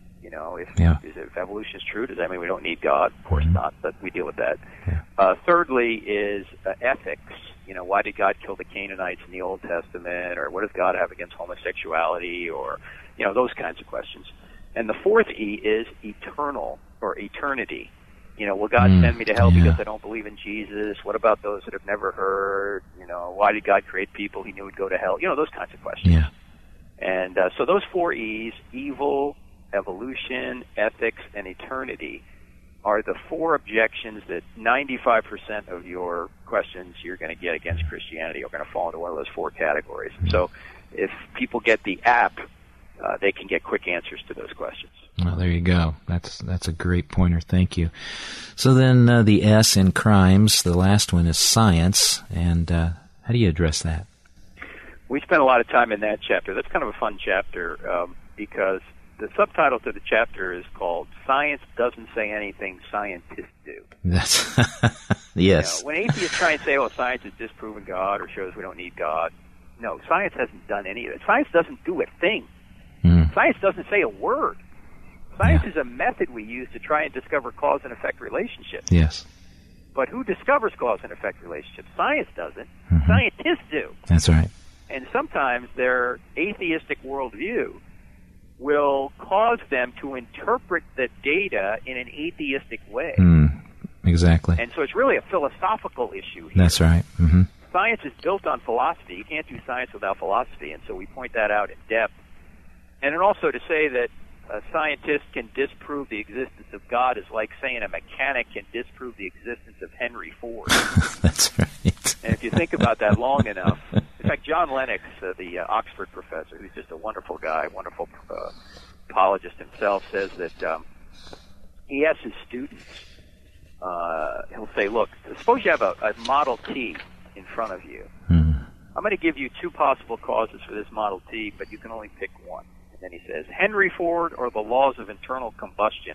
[SPEAKER 10] If evolution is true, does that mean we don't need God? Of course not, but we deal with that. Yeah. Thirdly is ethics. Why did God kill the Canaanites in the Old Testament? Or what does God have against homosexuality? Or, those kinds of questions. And the 4th E is eternal, or eternity. Will God send me to hell because I don't believe in Jesus? What about those that have never heard? Why did God create people he knew would go to hell? Those kinds of questions.
[SPEAKER 1] Yeah.
[SPEAKER 10] And so those 4 E's, evil, evolution, ethics, and eternity, are the 4 objections that 95% of your questions you're going to get against Christianity are going to fall into one of those 4 categories. So if people get the app, they can get quick answers to those questions.
[SPEAKER 1] Well, there you go. That's a great pointer. Thank you. So then the S in crimes, the last one is science, and how do you address that?
[SPEAKER 10] We spent a lot of time in that chapter. That's kind of a fun chapter because the subtitle to the chapter is called Science Doesn't Say Anything Scientists Do.
[SPEAKER 1] That's yes.
[SPEAKER 10] When atheists try and say, science has disproven God or shows we don't need God, no, science hasn't done any of it. Science doesn't do a thing. Science doesn't say a word. Science is a method we use to try and discover cause and effect relationships.
[SPEAKER 1] Yes.
[SPEAKER 10] But who discovers cause and effect relationships? Science doesn't. Scientists do.
[SPEAKER 1] That's right.
[SPEAKER 10] And sometimes their atheistic worldview will cause them to interpret the data in an atheistic way.
[SPEAKER 1] Exactly.
[SPEAKER 10] And so it's really a philosophical issue here.
[SPEAKER 1] That's right. Mm-hmm.
[SPEAKER 10] Science is built on philosophy. You can't do science without philosophy, and so we point that out in depth. And then also to say that a scientist can disprove the existence of God is like saying a mechanic can disprove the existence of Henry Ford.
[SPEAKER 1] That's right.
[SPEAKER 10] And if you think about that long enough, in fact, John Lennox, the Oxford professor, who's just a wonderful guy, wonderful apologist himself, says that he asks his students, he'll say, look, suppose you have a Model T in front of you. I'm going to give you 2 possible causes for this Model T, but you can only pick one. And he says, Henry Ford or the laws of internal combustion.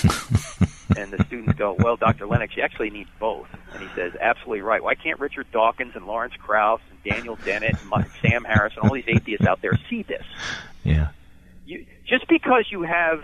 [SPEAKER 10] And the students go, well, Dr. Lennox, you actually need both. And he says, absolutely right. Why can't Richard Dawkins and Lawrence Krauss and Daniel Dennett and Sam Harris and all these atheists out there see this?
[SPEAKER 1] Yeah.
[SPEAKER 10] Just because you have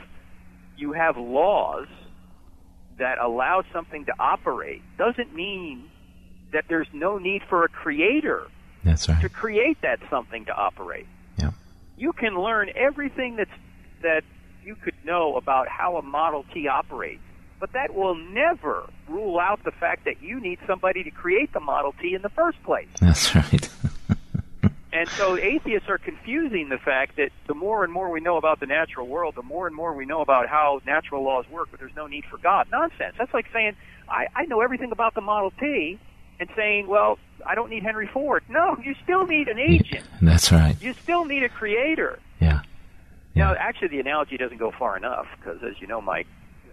[SPEAKER 10] laws that allow something to operate doesn't mean that there's no need for a creator.
[SPEAKER 1] That's right.
[SPEAKER 10] To create that something to operate.
[SPEAKER 1] Yeah.
[SPEAKER 10] You can learn everything that you could know about how a Model T operates, but that will never rule out the fact that you need somebody to create the Model T in the first place.
[SPEAKER 1] That's right.
[SPEAKER 10] And so atheists are confusing the fact that the more and more we know about the natural world, the more and more we know about how natural laws work, but there's no need for God. Nonsense. That's like saying, I know everything about the Model T, and saying, well, I don't need Henry Ford. No, you still need an agent.
[SPEAKER 1] That's right.
[SPEAKER 10] You still need a creator.
[SPEAKER 1] Yeah.
[SPEAKER 10] Now, actually, the analogy doesn't go far enough, because as you know, Mike,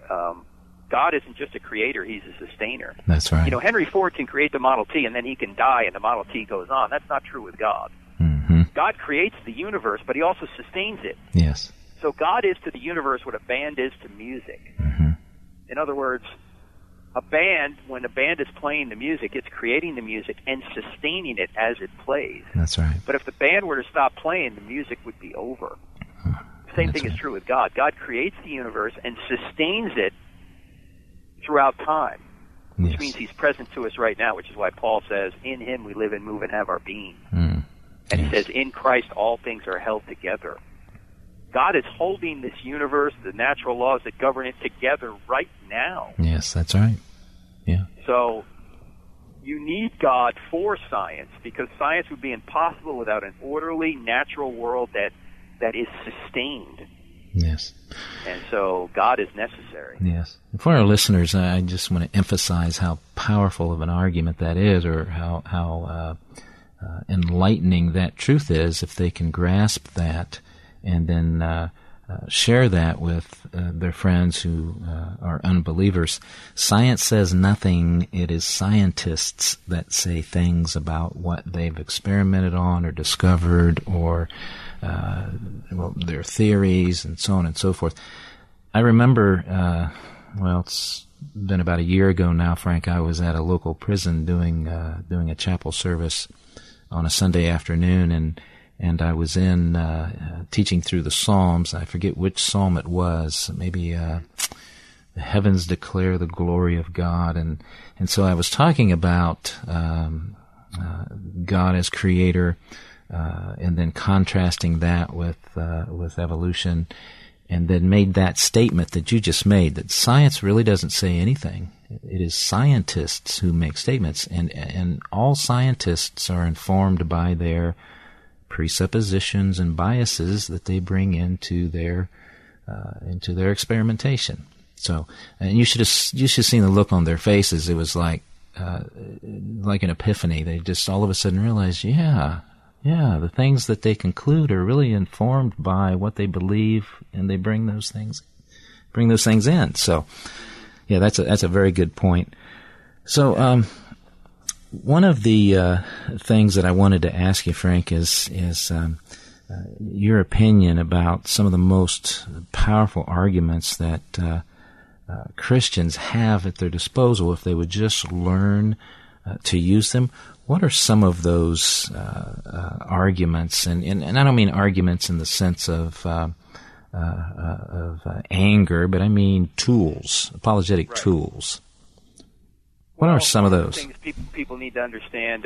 [SPEAKER 10] God isn't just a creator, he's a sustainer.
[SPEAKER 1] That's right.
[SPEAKER 10] Henry Ford can create the Model T, and then he can die, and the Model T goes on. That's not true with God. God creates the universe, but he also sustains it.
[SPEAKER 1] Yes.
[SPEAKER 10] So God is to the universe what a band is to music. In other words, A band, when a band is playing the music, it's creating the music and sustaining it as it plays.
[SPEAKER 1] That's right.
[SPEAKER 10] But if the band were to stop playing, the music would be over. Same thing is true with God. God creates the universe and sustains it throughout time, which means he's present to us right now, which is why Paul says, in him we live and move and have our being. And he says, in Christ all things are held together. God is holding this universe, the natural laws that govern it, together right now.
[SPEAKER 1] Yes, that's right. Yeah.
[SPEAKER 10] So you need God for science, because science would be impossible without an orderly, natural world that is sustained.
[SPEAKER 1] Yes.
[SPEAKER 10] And so God is necessary.
[SPEAKER 1] Yes. For our listeners, I just want to emphasize how powerful of an argument that is, or how enlightening that truth is, if they can grasp that and then share that with their friends who are unbelievers. Science says nothing. It is scientists that say things about what they've experimented on or discovered, or their theories and so on and so forth. I remember, it's been about a year ago now, Frank, I was at a local prison doing a chapel service on a Sunday afternoon, and I was in teaching through the Psalms. I forget which psalm it was. Maybe the heavens declare the glory of God, and so I was talking about God as creator, and then contrasting that with evolution, and then made that statement that you just made, that science really doesn't say anything. It is scientists who make statements, and all scientists are informed by their presuppositions and biases that they bring into their experimentation. So, and you should have seen the look on their faces. It was like an epiphany. They just all of a sudden realized, the things that they conclude are really informed by what they believe, and they bring those things in. So, yeah, that's a very good point. So, one of the things that I wanted to ask you, Frank, is your opinion about some of the most powerful arguments that Christians have at their disposal if they would just learn to use them. What are some of those arguments? And I don't mean arguments in the sense of anger, but I mean tools, apologetic tools. What are some of those?
[SPEAKER 10] Things people need to understand,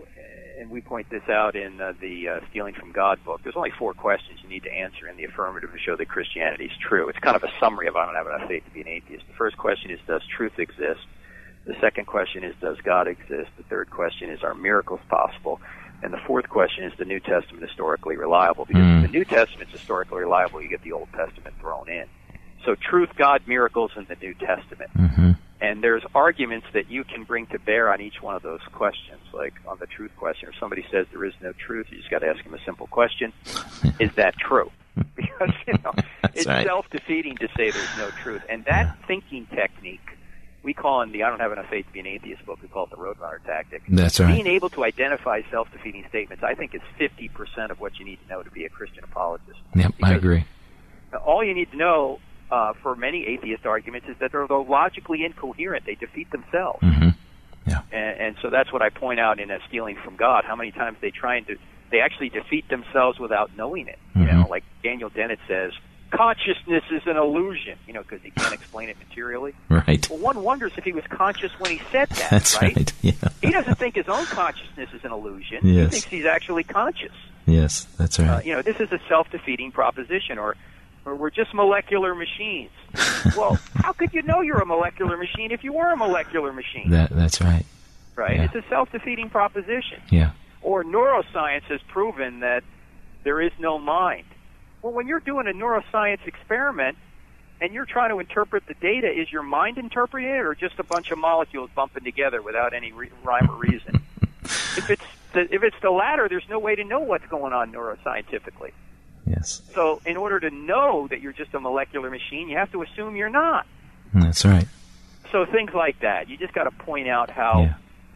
[SPEAKER 10] and we point this out in the Stealing from God book. There's only 4 questions you need to answer in the affirmative to show that Christianity is true. It's kind of a summary of I don't have enough faith to be an atheist. The first question is, does truth exist? The second question is, does God exist? The third question is, are miracles possible? And the fourth question is, the New Testament historically reliable? Because if the New Testament's historically reliable, you get the Old Testament thrown in. So truth, God, miracles, and the New Testament. Mm-hmm. And there's arguments that you can bring to bear on each one of those questions. Like on the truth question, if somebody says there is no truth, you just got to ask them a simple question. Is that true? Because, it's right. Self-defeating to say there's no truth. And that thinking technique, we call in the I Don't Have Enough Faith to Be an Atheist book, we call it the Roadrunner tactic.
[SPEAKER 1] That's right.
[SPEAKER 10] Being able to identify self-defeating statements, I think, is 50% of what you need to know to be a Christian apologist.
[SPEAKER 1] Yep, I agree.
[SPEAKER 10] All you need to know for many atheist arguments is that they're logically incoherent. They defeat themselves.
[SPEAKER 1] Mm-hmm. Yeah.
[SPEAKER 10] And so that's what I point out in Stealing from God, how many times they actually defeat themselves without knowing it.
[SPEAKER 1] Mm-hmm.
[SPEAKER 10] Like Daniel Dennett says, consciousness is an illusion, because he can't explain it materially.
[SPEAKER 1] Right.
[SPEAKER 10] Well, one wonders if he was conscious when he said that,
[SPEAKER 1] That's right. Yeah.
[SPEAKER 10] He doesn't think his own consciousness is an illusion.
[SPEAKER 1] Yes.
[SPEAKER 10] He thinks he's actually conscious.
[SPEAKER 1] Yes, that's right.
[SPEAKER 10] This is a self-defeating proposition, or we're just molecular machines. Well, how could you know you're a molecular machine if you were a molecular machine?
[SPEAKER 1] That's right.
[SPEAKER 10] Right?
[SPEAKER 1] Yeah.
[SPEAKER 10] It's a self-defeating proposition.
[SPEAKER 1] Yeah.
[SPEAKER 10] Or neuroscience has proven that there is no mind. Well, when you're doing a neuroscience experiment and you're trying to interpret the data, is your mind interpreting it or just a bunch of molecules bumping together without any rhyme or reason? If it's the latter, there's no way to know what's going on neuroscientifically.
[SPEAKER 1] Yes.
[SPEAKER 10] So in order to know that you're just a molecular machine, you have to assume you're not.
[SPEAKER 1] That's right.
[SPEAKER 10] So things like that. You just got to point out how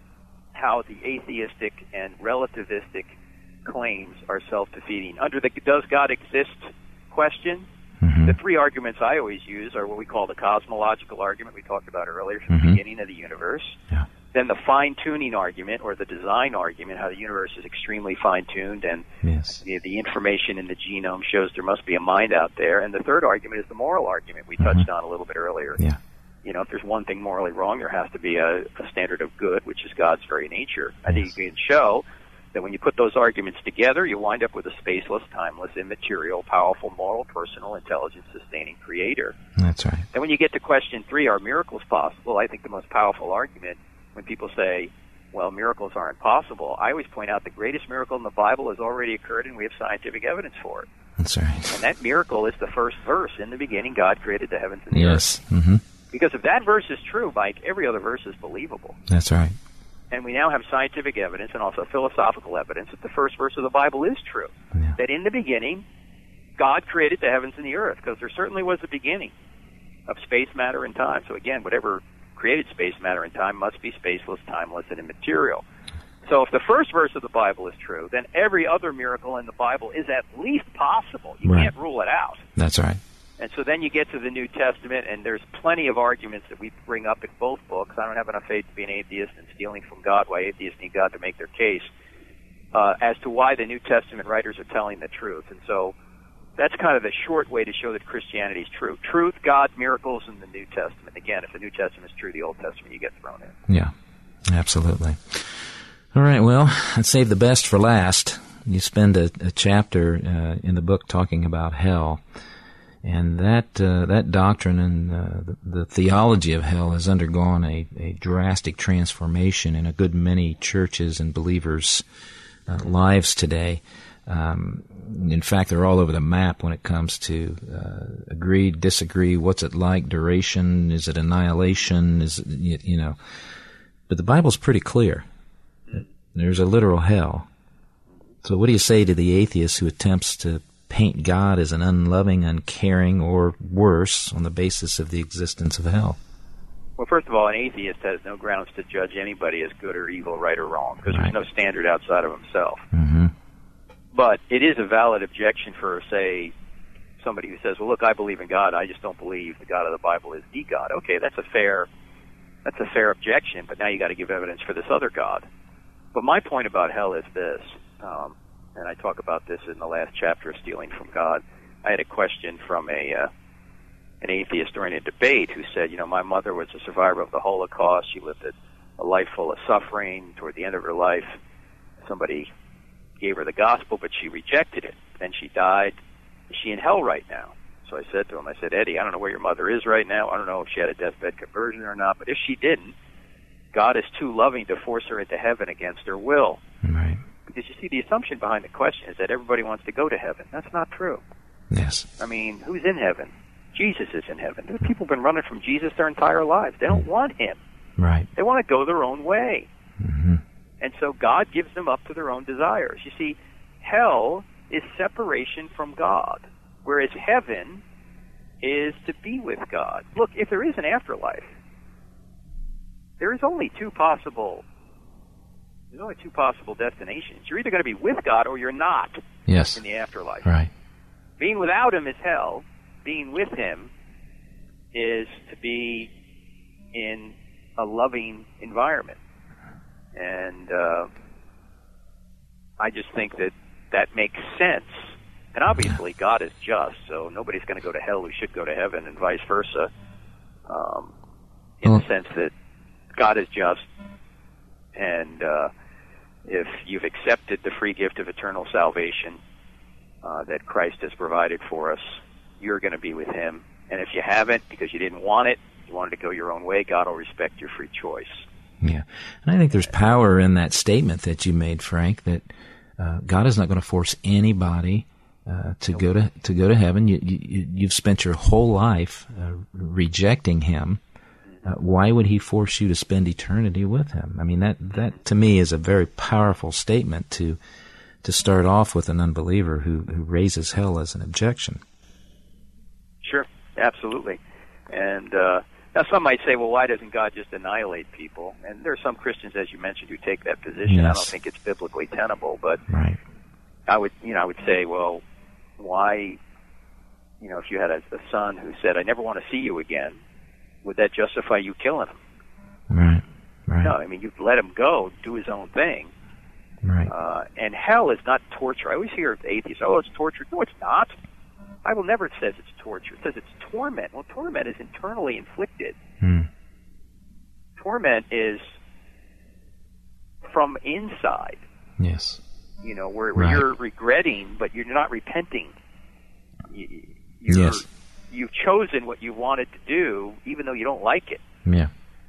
[SPEAKER 10] the atheistic and relativistic claims are self-defeating. Under the does God exist question, The three arguments I always use are what we call the cosmological argument we talked about earlier from the beginning of the universe.
[SPEAKER 1] Yeah.
[SPEAKER 10] Then the fine-tuning argument, or the design argument, how the universe is extremely fine-tuned, and the information in the genome shows there must be a mind out there. And the third argument is the moral argument we touched on a little bit earlier.
[SPEAKER 1] Yeah.
[SPEAKER 10] You know, if there's one thing morally wrong, there has to be a standard of good, which is God's very nature. I think you can show that when you put those arguments together, you wind up with a spaceless, timeless, immaterial, powerful, moral, personal, intelligent, sustaining creator.
[SPEAKER 1] That's right.
[SPEAKER 10] And when you get to question 3, are miracles possible? I think the most powerful argument, when people say, well, miracles aren't possible, I always point out the greatest miracle in the Bible has already occurred, and we have scientific evidence for it.
[SPEAKER 1] That's right.
[SPEAKER 10] And that miracle is the first verse. In the beginning, God created the heavens and the earth.
[SPEAKER 1] Yes. Mm-hmm.
[SPEAKER 10] Because if that verse is true, Mike, every other verse is believable.
[SPEAKER 1] That's right.
[SPEAKER 10] And we now have scientific evidence and also philosophical evidence that the first verse of the Bible is true.
[SPEAKER 1] Yeah.
[SPEAKER 10] That in the beginning, God created the heavens and the earth, because there certainly was a beginning of space, matter, and time. So again, whatever created space, matter, and time must be spaceless, timeless, and immaterial. So if the first verse of the Bible is true, then every other miracle in the Bible is at least possible. You can't rule it out.
[SPEAKER 1] That's right.
[SPEAKER 10] And so then you get to the New Testament, and there's plenty of arguments that we bring up in both books. I don't have enough faith to be an atheist and stealing from God, why atheists need God to make their case, as to why the New Testament writers are telling the truth. And so that's kind of the short way to show that Christianity is true. Truth, God, miracles, and the New Testament. Again, if the New Testament is true, the Old Testament you get thrown in.
[SPEAKER 1] Yeah, absolutely. All right, well, let's save the best for last. You spend a chapter in the book talking about hell. And that doctrine and the theology of hell has undergone a drastic transformation in a good many churches and believers' lives today. In fact, they're all over the map when it comes to agree, disagree, what's it like, duration, is it annihilation, is it, you know. But the Bible's pretty clear. There's a literal hell. So what do you say to the atheist who attempts to paint God as an unloving, uncaring, or worse on the basis of the existence of hell?
[SPEAKER 10] Well, first of all, an atheist has no grounds to judge anybody as good or evil, right or wrong, because there's no standard outside of himself.
[SPEAKER 1] Mm-hmm.
[SPEAKER 10] But it is a valid objection for, say, somebody who says, well, look, I believe in God, I just don't believe the God of the Bible is the God. Okay, that's a fair objection, but now you got to give evidence for this other God. But my point about hell is this, and I talk about this in the last chapter of Stealing from God. I had a question from an atheist during a debate who said, you know, my mother was a survivor of the Holocaust. She lived a life full of suffering. Toward the end of her life, somebody gave her the gospel, but she rejected it. Then she died. Is she in hell right now? So I said to him, Eddie, I don't know where your mother is right now. I don't know if she had a deathbed conversion or not, but if she didn't, God is too loving to force her into heaven against her will.
[SPEAKER 1] Right.
[SPEAKER 10] Because you see, the assumption behind the question is that everybody wants to go to heaven. That's not true.
[SPEAKER 1] Yes.
[SPEAKER 10] I mean, who's in heaven? Jesus is in heaven. People have been running from Jesus their entire lives. They don't want him.
[SPEAKER 1] Right.
[SPEAKER 10] They want to go their own way.
[SPEAKER 1] Mm-hmm.
[SPEAKER 10] And so God gives them up to their own desires. You see, hell is separation from God, whereas heaven is to be with God. Look, if there is an afterlife, there is only two possible destinations. You're either going to be with God or you're not.
[SPEAKER 1] Yes.
[SPEAKER 10] In the afterlife.
[SPEAKER 1] Right.
[SPEAKER 10] Being without him is hell. Being with him is to be in a loving environment. And I just think that makes sense. And obviously God is just, so nobody's going to go to hell who should go to heaven, and vice versa, in the sense that God is just, and if you've accepted the free gift of eternal salvation that Christ has provided for us, you're going to be with him. And if you haven't, because you didn't want it, you wanted to go your own way, God will respect your free choice.
[SPEAKER 1] Yeah. And I think there's power in that statement that you made, Frank, that God is not going to force anybody to go to heaven. You've spent your whole life rejecting him. Why would he force you to spend eternity with him? I mean, that to me is a very powerful statement to start off with an unbeliever who raises hell as an objection.
[SPEAKER 10] Sure, absolutely. And now some might say, well, why doesn't God just annihilate people? And there are some Christians, as you mentioned, who take that position.
[SPEAKER 1] Yes.
[SPEAKER 10] I don't think it's biblically tenable, but
[SPEAKER 1] right.
[SPEAKER 10] I would say, well, why if you had a son who said, "I never want to see you again," would that justify you killing him?
[SPEAKER 1] Right.
[SPEAKER 10] No, I mean, you let him go, do his own thing.
[SPEAKER 1] Right.
[SPEAKER 10] And hell is not torture. I always hear atheists, "Oh, it's torture." No, it's not. The Bible never says it's torture. It says it's torment. Well, torment is internally inflicted. Torment is from inside.
[SPEAKER 1] Yes.
[SPEAKER 10] Where
[SPEAKER 1] Right.
[SPEAKER 10] you're regretting, but you're not repenting.
[SPEAKER 1] Yes.
[SPEAKER 10] You've chosen what you wanted to do, even though you don't like it.
[SPEAKER 1] Yeah.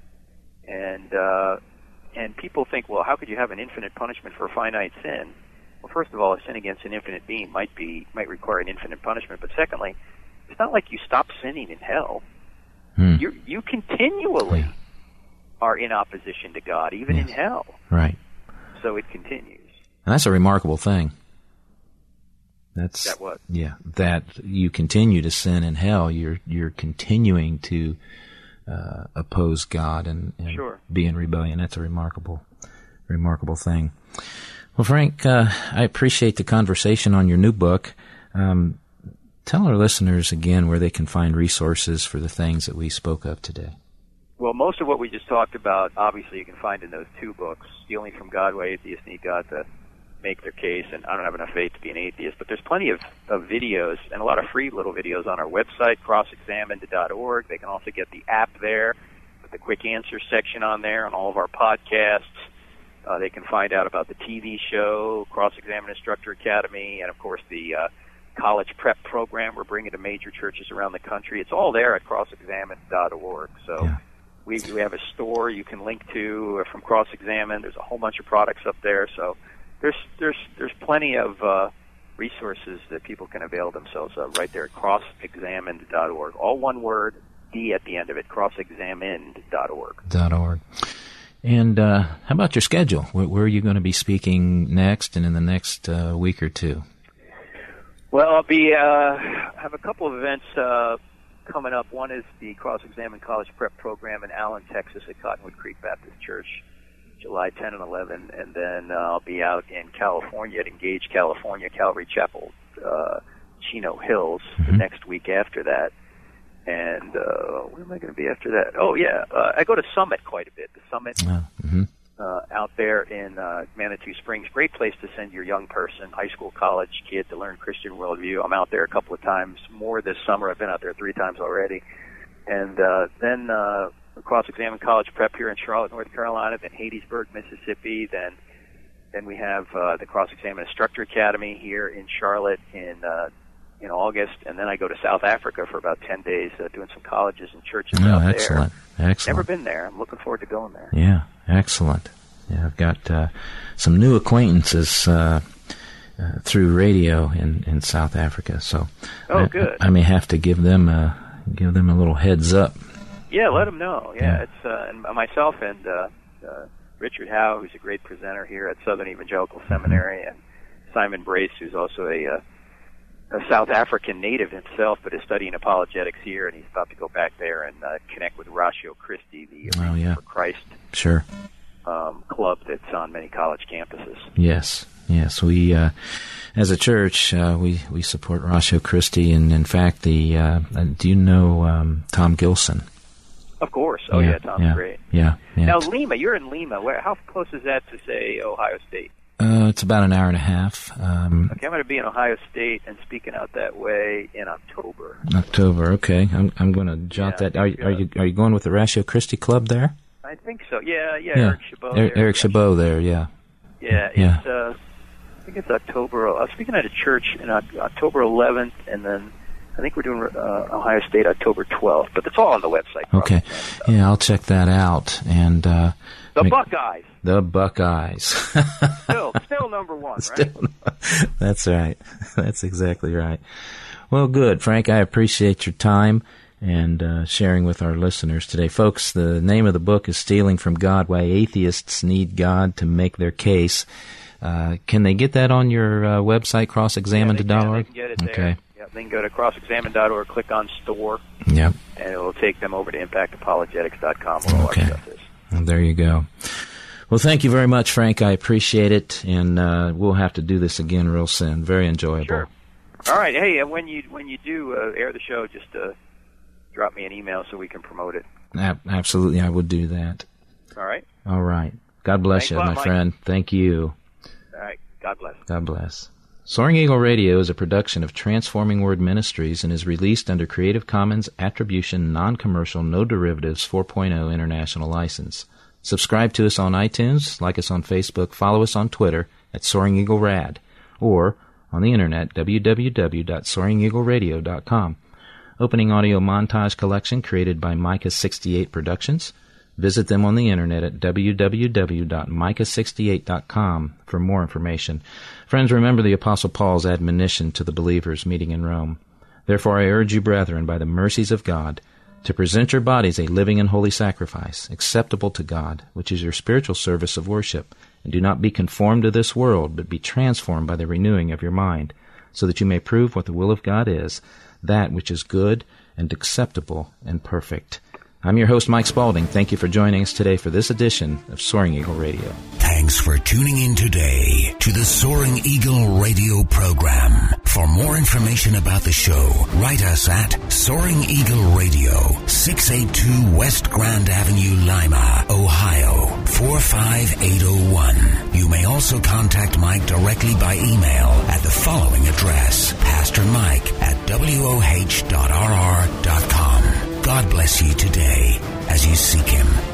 [SPEAKER 10] And people think, well, how could you have an infinite punishment for a finite sin? Well, first of all, a sin against an infinite being might require an infinite punishment. But secondly, it's not like you stop sinning in hell. You continually are in opposition to God, even in hell.
[SPEAKER 1] Right.
[SPEAKER 10] So it continues.
[SPEAKER 1] And that's a remarkable thing.
[SPEAKER 10] That what?
[SPEAKER 1] Yeah, that you continue to sin in hell. You're continuing to oppose God and
[SPEAKER 10] Sure.
[SPEAKER 1] be in rebellion. That's a remarkable thing. Well, Frank, I appreciate the conversation on your new book. Tell our listeners again where they can find resources for the things that we spoke of today.
[SPEAKER 10] Well, most of what we just talked about, obviously, you can find in those two books, Stealing from God, Why Atheists Need God to Make Their Case, and I Don't Have Enough Faith to Be an Atheist. But there's plenty of videos and a lot of free little videos on our website, crossexamined.org. They can also get the app there with the quick answer section on there on all of our podcasts. They can find out about the TV show, Cross-Examined Instructor Academy, and, of course, the college prep program we're bringing to major churches around the country. It's all there at crossexamined.org. So we have a store you can link to from Cross-Examined. There's a whole bunch of products up there. So there's plenty of resources that people can avail themselves of right there at crossexamined.org. All one word, D at the end of it, crossexamined.org.
[SPEAKER 1] And how about your schedule? Where are you going to be speaking next and in the next week or two?
[SPEAKER 10] Well, I'll be have a couple of events coming up. One is the Cross-Examined College Prep Program in Allen, Texas at Cottonwood Creek Baptist Church, July 10 and 11. And then I'll be out in California at Engage, California, Calvary Chapel, Chino Hills, the next week after that. And where am I going to be after that? Oh, yeah, I go to Summit quite a bit. The Summit out there in Manitou Springs, great place to send your young person, high school, college kid to learn Christian worldview. I'm out there a couple of times more this summer. I've been out there 3 times already. And then Cross-Examined College Prep here in Charlotte, North Carolina, then Hattiesburg, Mississippi. Then we have the Cross-Examined Instructor Academy here in Charlotte in August, and then I go to South Africa for about 10 days doing some colleges and churches out there.
[SPEAKER 1] Excellent.
[SPEAKER 10] Never been there. I'm looking forward to going there.
[SPEAKER 1] Yeah, excellent. Yeah, I've got some new acquaintances through radio in South Africa, so
[SPEAKER 10] good.
[SPEAKER 1] I may have to give them a little heads up.
[SPEAKER 10] Yeah, let them know. Yeah. It's and myself and Richard Howe, who's a great presenter here at Southern Evangelical Seminary, and Simon Brace, who's also a South African native himself, but is studying apologetics here, and he's about to go back there and connect with Ratio Christi, the for Christ club that's on many college campuses.
[SPEAKER 1] Yes. We, as a church, we support Ratio Christi, and in fact, do you know Tom Gilson?
[SPEAKER 10] Of course. Oh, yeah, Tom's great.
[SPEAKER 1] Yeah.
[SPEAKER 10] Now, Lima, you're in Lima. How close is that to, say, Ohio State?
[SPEAKER 1] It's about an hour and a half.
[SPEAKER 10] Okay, I'm going to be in Ohio State and speaking out that way in October.
[SPEAKER 1] Okay. I'm going to jot that. Are you going with the Ratio Christi Club there?
[SPEAKER 10] I think so. Yeah. Eric Chabot.
[SPEAKER 1] Eric Chabot there. Yeah.
[SPEAKER 10] It's, I think it's October. I was speaking at a church in October 11th, and then I think we're doing Ohio State October 12th. But it's all on the website.
[SPEAKER 1] Okay. Yeah, I'll check that out. And
[SPEAKER 10] Buckeyes.
[SPEAKER 1] The Buckeyes.
[SPEAKER 10] still number one, right?
[SPEAKER 1] That's right. That's exactly right. Well, good, Frank. I appreciate your time and sharing with our listeners today. Folks, the name of the book is Stealing from God, Why Atheists Need God to Make Their Case. Can they get that on your website, crossexamined.org?
[SPEAKER 10] Yeah, they can get it there.
[SPEAKER 1] Okay.
[SPEAKER 10] Yep, they can go to crossexamined.org, click on store,
[SPEAKER 1] and
[SPEAKER 10] it will take them over to impactapologetics.com where all our stuff is.
[SPEAKER 1] Well, there you go. Well, thank you very much, Frank. I appreciate it, and we'll have to do this again real soon. Very enjoyable.
[SPEAKER 10] Sure. All right. Hey, and when you do air the show, just drop me an email so we can promote it.
[SPEAKER 1] Absolutely, I would do that.
[SPEAKER 10] All right.
[SPEAKER 1] All right. God bless you, my friend. Thank you.
[SPEAKER 10] All right. God bless.
[SPEAKER 1] God bless. Soaring Eagle Radio is a production of Transforming Word Ministries and is released under Creative Commons Attribution Non-Commercial No Derivatives 4.0 International License. Subscribe to us on iTunes, like us on Facebook, follow us on Twitter at Soaring Eagle Rad, or on the internet, www.soaringeagleradio.com. Opening audio montage collection created by Micah 68 Productions. Visit them on the internet at www.micah68.com for more information. Friends, remember the Apostle Paul's admonition to the believers meeting in Rome. Therefore I urge you, brethren, by the mercies of God, to present your bodies a living and holy sacrifice, acceptable to God, which is your spiritual service of worship. And do not be conformed to this world, but be transformed by the renewing of your mind, so that you may prove what the will of God is, that which is good and acceptable and perfect. I'm your host, Mike Spaulding. Thank you for joining us today for this edition of Soaring Eagle Radio.
[SPEAKER 9] Thanks for tuning in today to the Soaring Eagle Radio program. For more information about the show, write us at Soaring Eagle Radio, 682 West Grand Avenue, Lima, Ohio, 45801. You may also contact Mike directly by email at the following address, pastormike@woh.rr.com. God bless you today as you seek Him.